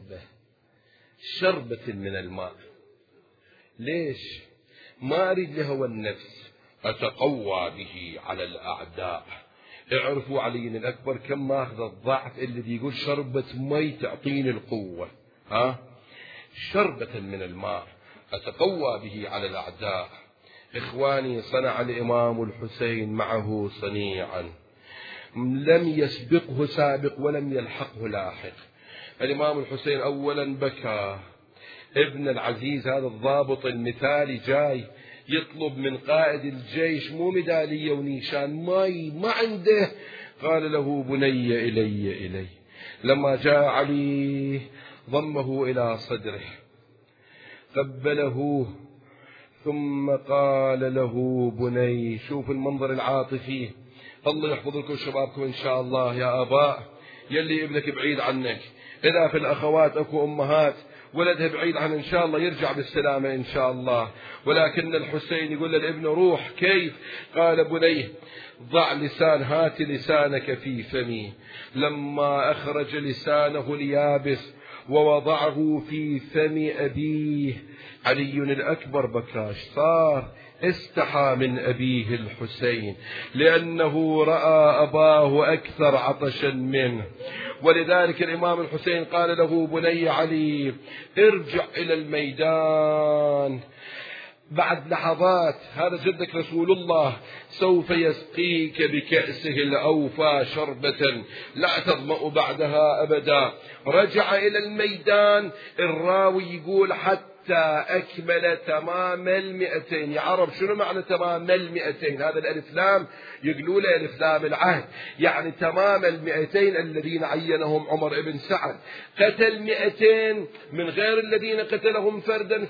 شربة من الماء. ليش؟ ما أريد لهوى النفس، أتقوى به على الأعداء. اعرفوا علي الأكبر كم ماخذ الضعف الذي يقول شربة مي تعطيني القوة. شربة من الماء أتقوى به على الأعداء. إخواني، صنع الإمام الحسين معه صنيعا لم يسبقه سابق ولم يلحقه لاحق. الإمام الحسين أولا بكى. ابن العزيز هذا الضابط المثالي جاي يطلب من قائد الجيش مو ميدالية ونيشان، ماي ما عنده. قال له بني إلي. لما جاء علي ضمه إلى صدره قبله ثم قال له بني. شوف المنظر العاطفي. الله يحفظ لكم شبابكم إن شاء الله. يا آباء يلي ابنك بعيد عنك، إذا في الأخوات أكو أمهات ولدها بعيد عنه إن شاء الله يرجع بالسلامة إن شاء الله. ولكن الحسين يقول للابن روح. كيف؟ قال بني ضع هات لسانك في فمي. لما أخرج لسانه اليابس ووضعه في فم أبيه علي الأكبر بكاش صار. استحى من أبيه الحسين لأنه رأى أباه أكثر عطشا منه. ولذلك الإمام الحسين قال له بني علي ارجع إلى الميدان بعد لحظات. هذا جدك رسول الله سوف يسقيك بكأسه الأوفى شربة لا تظمأ بعدها أبدا. رجع إلى الميدان. الراوي يقول حتى أكمل تمام 200. يا عرب شنو معنى تمام 200؟ هذا الألف يقولوا له ألف لام العهد، يعني تمام 200 الذين عينهم عمر بن سعد. قتل 200 من غير الذين قتلهم فردا.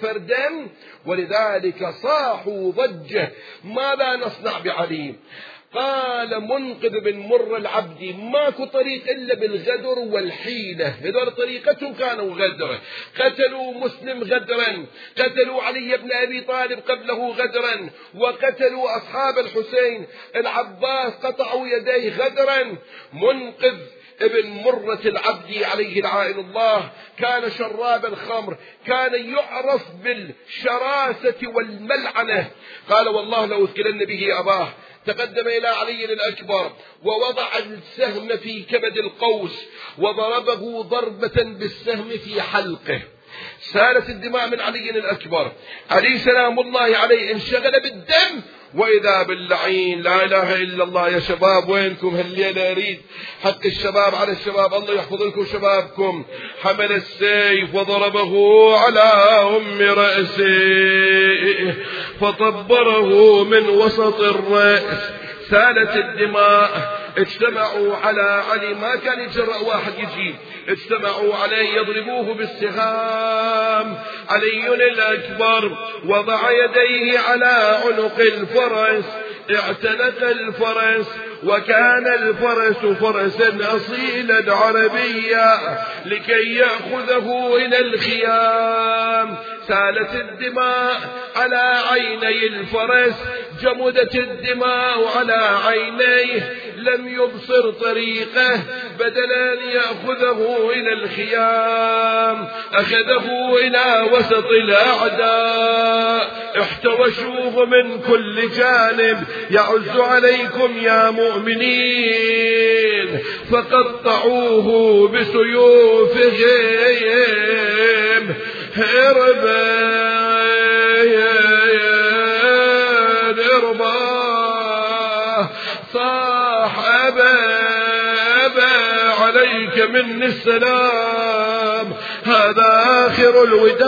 ولذلك صاحوا ضجة ماذا نصنع بعلي؟ قال منقذ بن مر العبدي ماكو طريق إلا بالغدر والحيلة. هذول طريقتهم كانوا غدرة. قتلوا مسلم غدرا، قتلوا علي بن أبي طالب قبله غدرا، وقتلوا أصحاب الحسين العباس قطعوا يديه غدرا. منقذ ابن مرة العبدي عليه لعائن الله كان شراب الخمر، كان يعرف بالشراسة والملعنة. قال والله لو أثكلن به أباه. تقدم إلى علي الأكبر ووضع السهم في كبد القوس وضربه ضربة بالسهم في حلقه. سالت الدماء من علي الأكبر. علي سلام الله عليه انشغل بالدم وإذا باللعين. لا إله إلا الله. يا شباب وينكم هالليلة؟ أريد حق الشباب على الشباب. الله يحفظ لكم شبابكم. حمل السيف وضربه على أم رأسه فطبره من وسط الرأس. سالت الدماء. اجتمعوا على علي، ما كان يجرأ واحد يجي، اجتمعوا عليه يضربوه بالسهام. علي الأكبر وضع يديه على عنق الفرس، اعتنق الفرس، وكان الفرس فرسا أصيلا عربيا لكي يأخذه إلى الخيام. سالت الدماء على عيني الفرس، جمدت الدماء على عينيه، لم يبصر طريقه، بدلا أن يأخذه إلى الخيام أخذه إلى وسط الأعداء. احتوشوه من كل جانب. يعز عليكم يا مؤمنين، فقطعوه بسيوفهم هربا صاح أبا عليك مني السلام، هذا آخر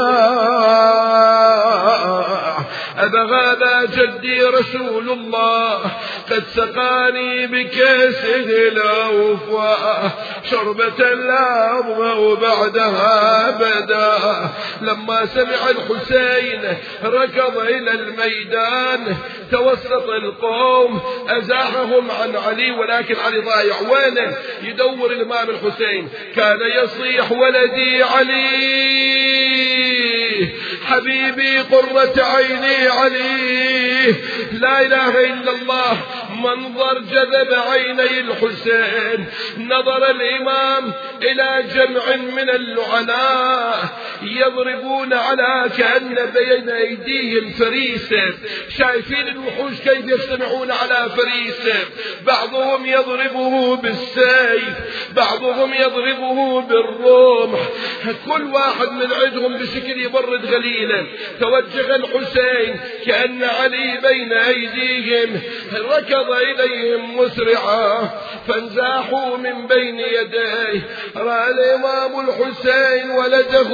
الوداع. هذا جدي رسول الله قد سقاني بكاسه الأوفى شربة لا أظمأ بعدها أبدا. لما سمع الحسين ركض إلى الميدان، توسط القوم أزاحهم عن علي، ولكن علي ضايع. وينه؟ يدور الإمام الحسين. كان يصيح ولدي علي حبيبي قرة عيني علي عليه. لا إله إلا الله. منظر جذب عيني الحسين. نظر الإمام إلى جمع من اللعناء يضربون على كأن بين أيديهم فريسة. شايفين الوحوش كيف يجتمعون على فريسة، بعضهم يضربه بالسيف، بعضهم يضربه بالرمح، كل واحد من عندهم بشكل يبرد غليلا. توجه الحسين كأن علي بين أيديهم، ركض إليهم مسرعا فانزاحوا من بين يديه. رأى الإمام الحسين ولده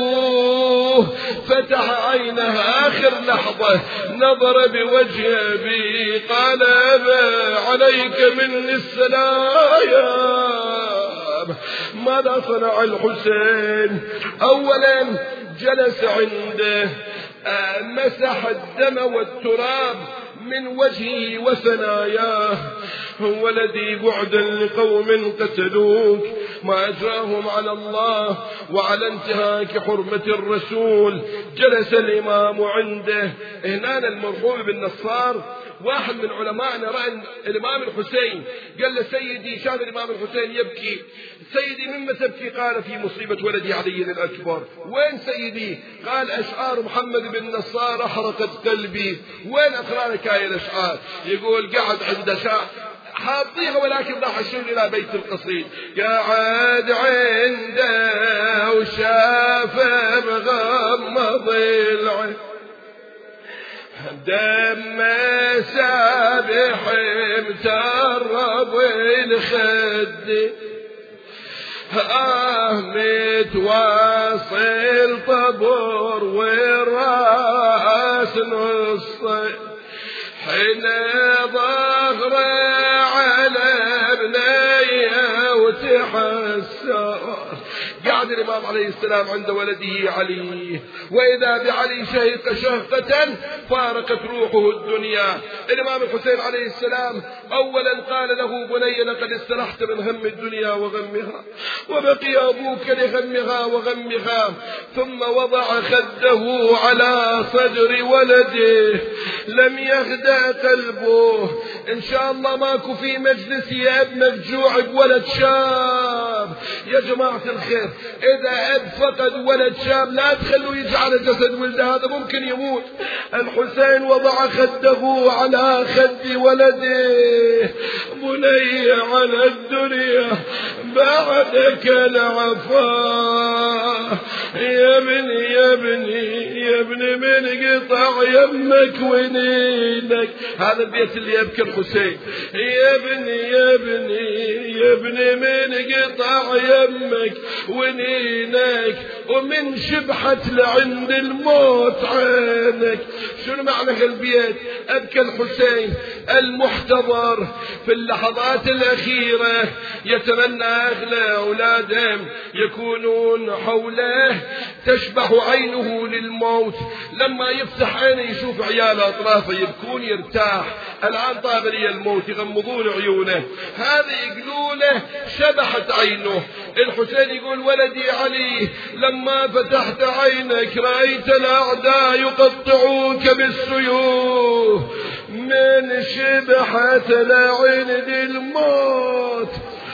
فتح عينه آخر لحظة، نظر بوجه أبي قال أبا عليك مني السلام. ماذا صنع الحسين؟ أولا جلس عنده، مسح الدم والتراب من وجهه وثناياه. ولدي بعدا لقوم قتلوك ما أجراهم على الله وعلى انتهاك حرمة الرسول. جلس الإمام عنده. هنا المرحوم بن نصار واحد من علمائنا رأى الإمام الحسين، قال له سيدي، شاف الإمام الحسين يبكي، سيدي مما تبكي؟ قال في مصيبة ولدي علي الأكبر. وين سيدي؟ قال أشعار محمد بن نصار أحرقت قلبي. وين أقرأ لك هاي الأشعار؟ يقول قعد عند شاعر حاطيها ولكن راح أشير إلى بيت القصيد. قاعد عنده وشاف مغمض العين، دم سابح مترب الخد، متواصل طبور والراس نص، حين ظهره على بنيه وتحسر. قعد الإمام عليه السلام عند ولده علي، وإذا بعلي شهق شهقة فارقت روحه الدنيا. الإمام الحسين عليه السلام أولا قال له بني لقد استرحت من هم الدنيا وغمها، وبقي أبوك لغمها وغمها. ثم وضع خده على صدر ولده، لم يخدع قلبه. إن شاء الله ماكو في مجلس يا اب مفجوع بولد شاب. يا جماعة الخير، إذا أب فقد ولد شاب لا تخلوا يجي على جسد ولده، هذا ممكن يموت. الحسين وضع خده على خد ولده. بني على الدنيا بعدك العفا، يا ابني يا ابني يا ابني من قطع يمك ونينك. هذا البيت اللي يبكي الحسين. يا ابني يا ابني يا ابني من قطع يمك ونينك، ومن شبحت لعند الموت عينك. شنو معنى هالبيت؟ أبكى الحسين المحتضر في اللحظات الأخيرة، يتمنى أهل أولاده يكونون حوله تشبح عينه للموت. لما يفتح عينه يشوف عياله أطرافه يبكون يرتاح. الآن طاب لي الموت، يغمضون عيونه. هذا يقولون له شبحت عينه. الحسين يقول ولدي علي لما فتحت عينك رأيت الأعداء يقطعوك بالسيوف، من شبحة لعند الموت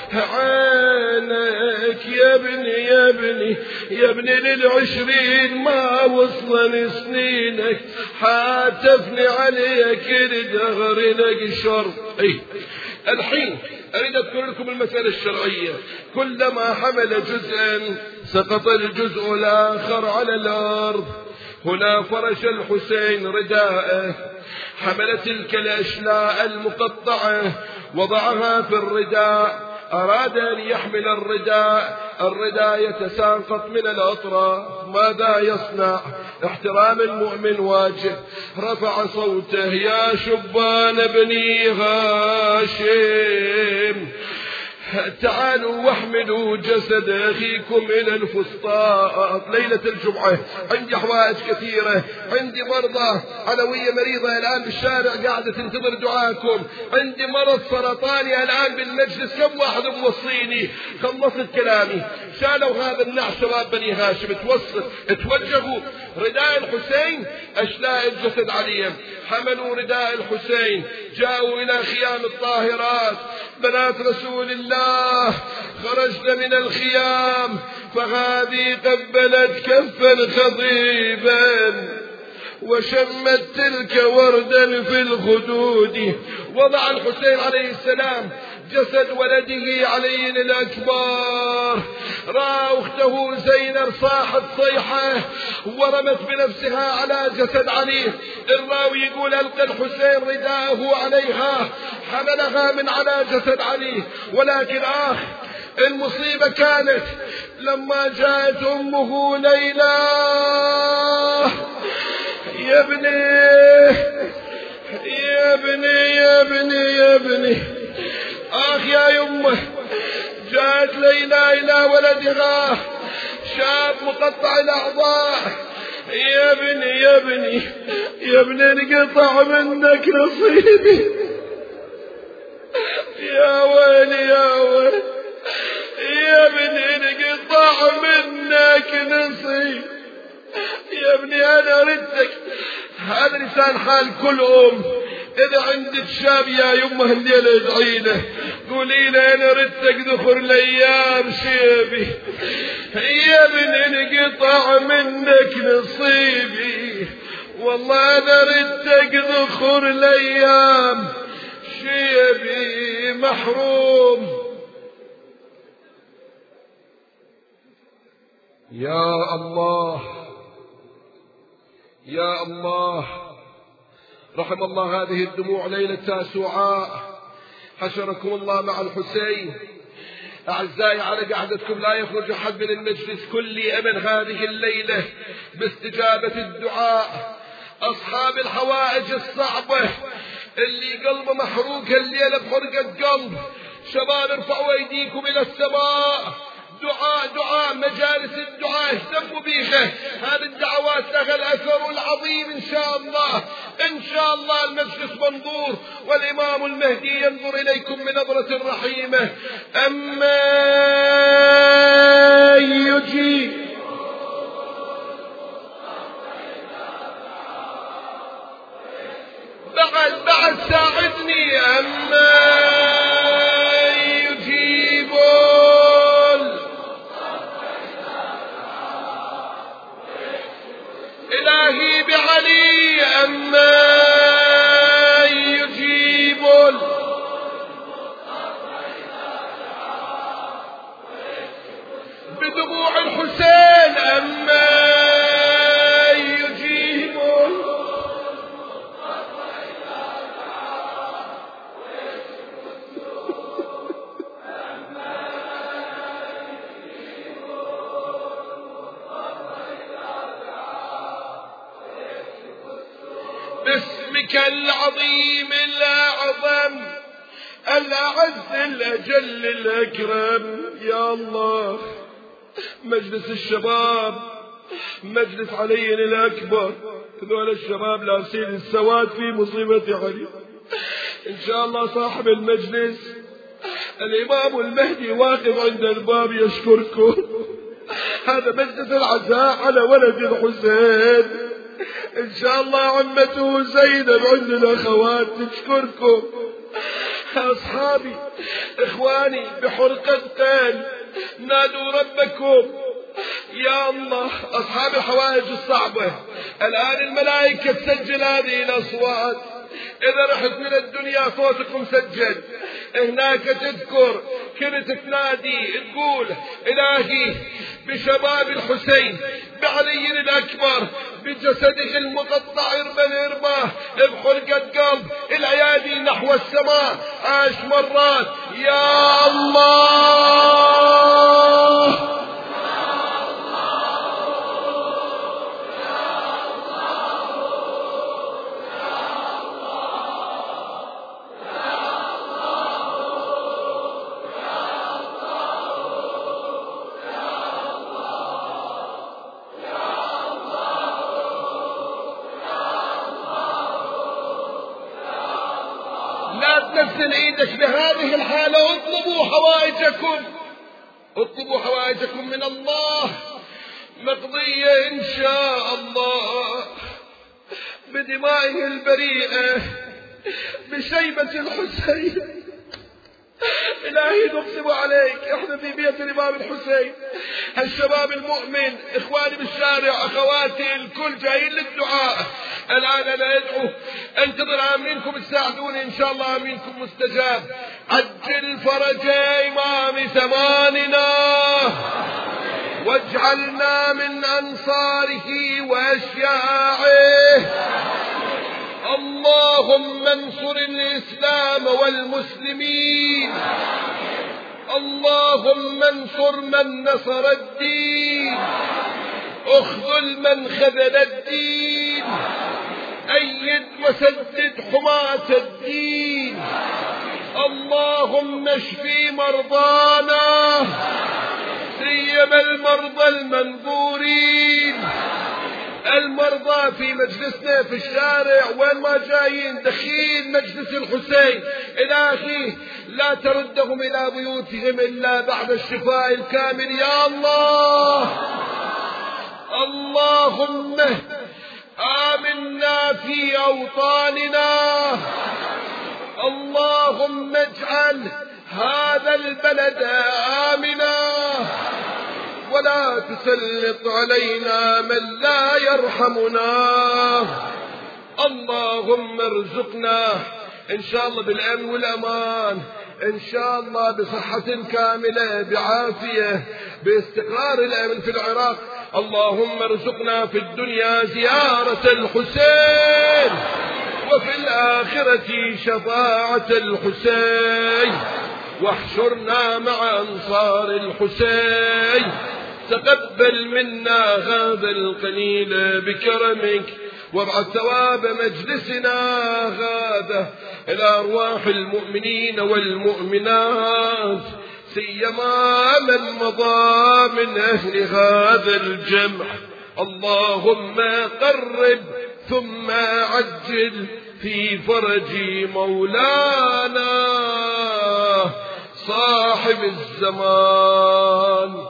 عينك. يا ابني يا ابني يا ابني لل20 ما وصل سنينك، حاتفني عليك الدهر لك شر. الحين أريد أذكر لكم المسألة الشرعية. كلما حمل جزءا سقط الجزء الآخر على الأرض. هنا فرش الحسين رداءه، حمل تلك الأشلاء المقطعة وضعها في الرداء. أراد أن يحمل الرداء يتساقط من الأطراف. ماذا يصنع؟ احترام المؤمن واجب. رفع صوته يا شبان بني هاشم، تعالوا واحملوا جسد أخيكم إلى الفسطاط ليلة الجمعة. عندي حوائج كثيرة، عندي مرضى علوية مريضة الآن بالشارع قاعدة تنتظر دعاءكم، عندي مرض سرطاني الآن بالمجلس، كم واحد موصيني. خلصت كلامي، شالوا هذا النعش شباب بني هاشم، توجهوا رداء الحسين أشلاء الجسد عليهم، حملوا رداء الحسين، جاءوا إلى خيام الطاهرات بنات رسول الله. خرجنا من الخيام فهذه قبلت كفا خضيبا وشمت تلك وردا في الخدود. وضع الحسين عليه السلام جسد ولده علي الأكبر. رأى أخته زينب صاحت صيحة ورمت بنفسها على جسد علي. الراوي يقول ألقى الحسين رداءه عليها، حملها من على جسد علي. ولكن المصيبة كانت لما جاءت أمه ليلى. يا ابني يا ابني يا ابني يا ابني، يا يمه، جاءت ليلى إلى ولدها شاب مقطع الأعضاء. يا ابني يا ابني يا ابني، انقطع منك نصيبي. يا ويلي يا ويلي يا ابني، انقطع منك نصيب. يا ابني أنا ردتك. هذا لسان حال كل إذا عندك شاب يا يمه الليلة ادعي له، قولي له أنا ردتك ذخر الأيام شيبي. يا ابني انقطع منك نصيبي، والله أنا ردتك ذخر الأيام شيبي محروم. يا الله يا الله، رحم الله هذه الدموع ليلة تاسوعاء، حشركم الله مع الحسين. أعزائي على قعدتكم لا يخرج أحد من المجلس كلي أمن هذه الليلة باستجابة الدعاء. أصحاب الحوائج الصعبة اللي قلبه محروق الليلة بحرقة قلب، شباب ارفعوا أيديكم إلى السماء. دعاء مجالس الدعاء اهتموا بيها، هذه الدعوات لها الأثر العظيم إن شاء الله. إن شاء الله المجلس منظور والإمام المهدي ينظر إليكم بنظرة رحيمة. أما يجيب بعد ساعدني. أما إلهي بعلي. أما يجيب بدموع الحسين. أما يجيب باسمك العظيم الأعظم الأعز الأجل الأكرم. يا الله، مجلس الشباب، مجلس علي الأكبر، هذول الشباب لابسين السواد في مصيبة علي. إن شاء الله صاحب المجلس الإمام المهدي واقف عند الباب يشكركم. هذا مجلس العزاء على ولد الحسين. إن شاء الله عمته زينب عند الأخوات تشكركم. أصحابي إخواني بحرقة قلب نادوا ربكم. يا الله، أصحاب الحوائج الصعبة الآن الملائكة تسجل هذه الأصوات. إذا رحت من الدنيا صوتكم سجل. هناك تذكر كنت تنادي تقول إلهي بشباب الحسين بعلي الأكبر بجسده المقطع إربا إربا بحرقة قلب الأيادي نحو السماء 10 مرات. يا الله نزل ايدك بهذه الحالة، اطلبوا حوائجكم من الله مقضية إن شاء الله بدمائه البريئة بشيبة الحسين. إلهي نقسم عليك احنا في بيت الإمام الحسين، هالشباب المؤمن إخواني بالشارع أخواتي الكل جايين للدعاء. الآن أنا أدعو انتظر آمينكم تساعدوني إن شاء الله، آمينكم مستجاب. عجل فرج إمام زماننا واجعلنا من أنصاره وأشياعه. اللهم انصر الإسلام والمسلمين، اللهم انصر من نصر الدين، اخذل من خذل الدين، أيد وسدد حماة الدين. اللهم اشفي مرضانا سيما المرضى المنظورين، المرضى في مجلسنا في الشارع وين ما جايين دخيل مجلس الحسين. إلهي لا تردهم إلى بيوتهم إلا بعد الشفاء الكامل يا الله. اللهم آمنا في أوطاننا، اللهم اجعل هذا البلد آمنا ولا تسلط علينا من لا يرحمنا. اللهم ارزقنا إن شاء الله بالأمن والأمان، إن شاء الله بصحة كاملة بعافية باستقرار الأمن في العراق. اللهم ارزقنا في الدنيا زيارة الحسين وفي الآخرة شفاعة الحسين، واحشرنا مع أنصار الحسين. تقبل منا هذا القليل بكرمك، وابعث ثواب مجلسنا هذا إلى أرواح المؤمنين والمؤمنات، سيما من مضى من أهل هذا الجمع. اللهم قرب ثم عجل في فرج مولانا صاحب الزمان.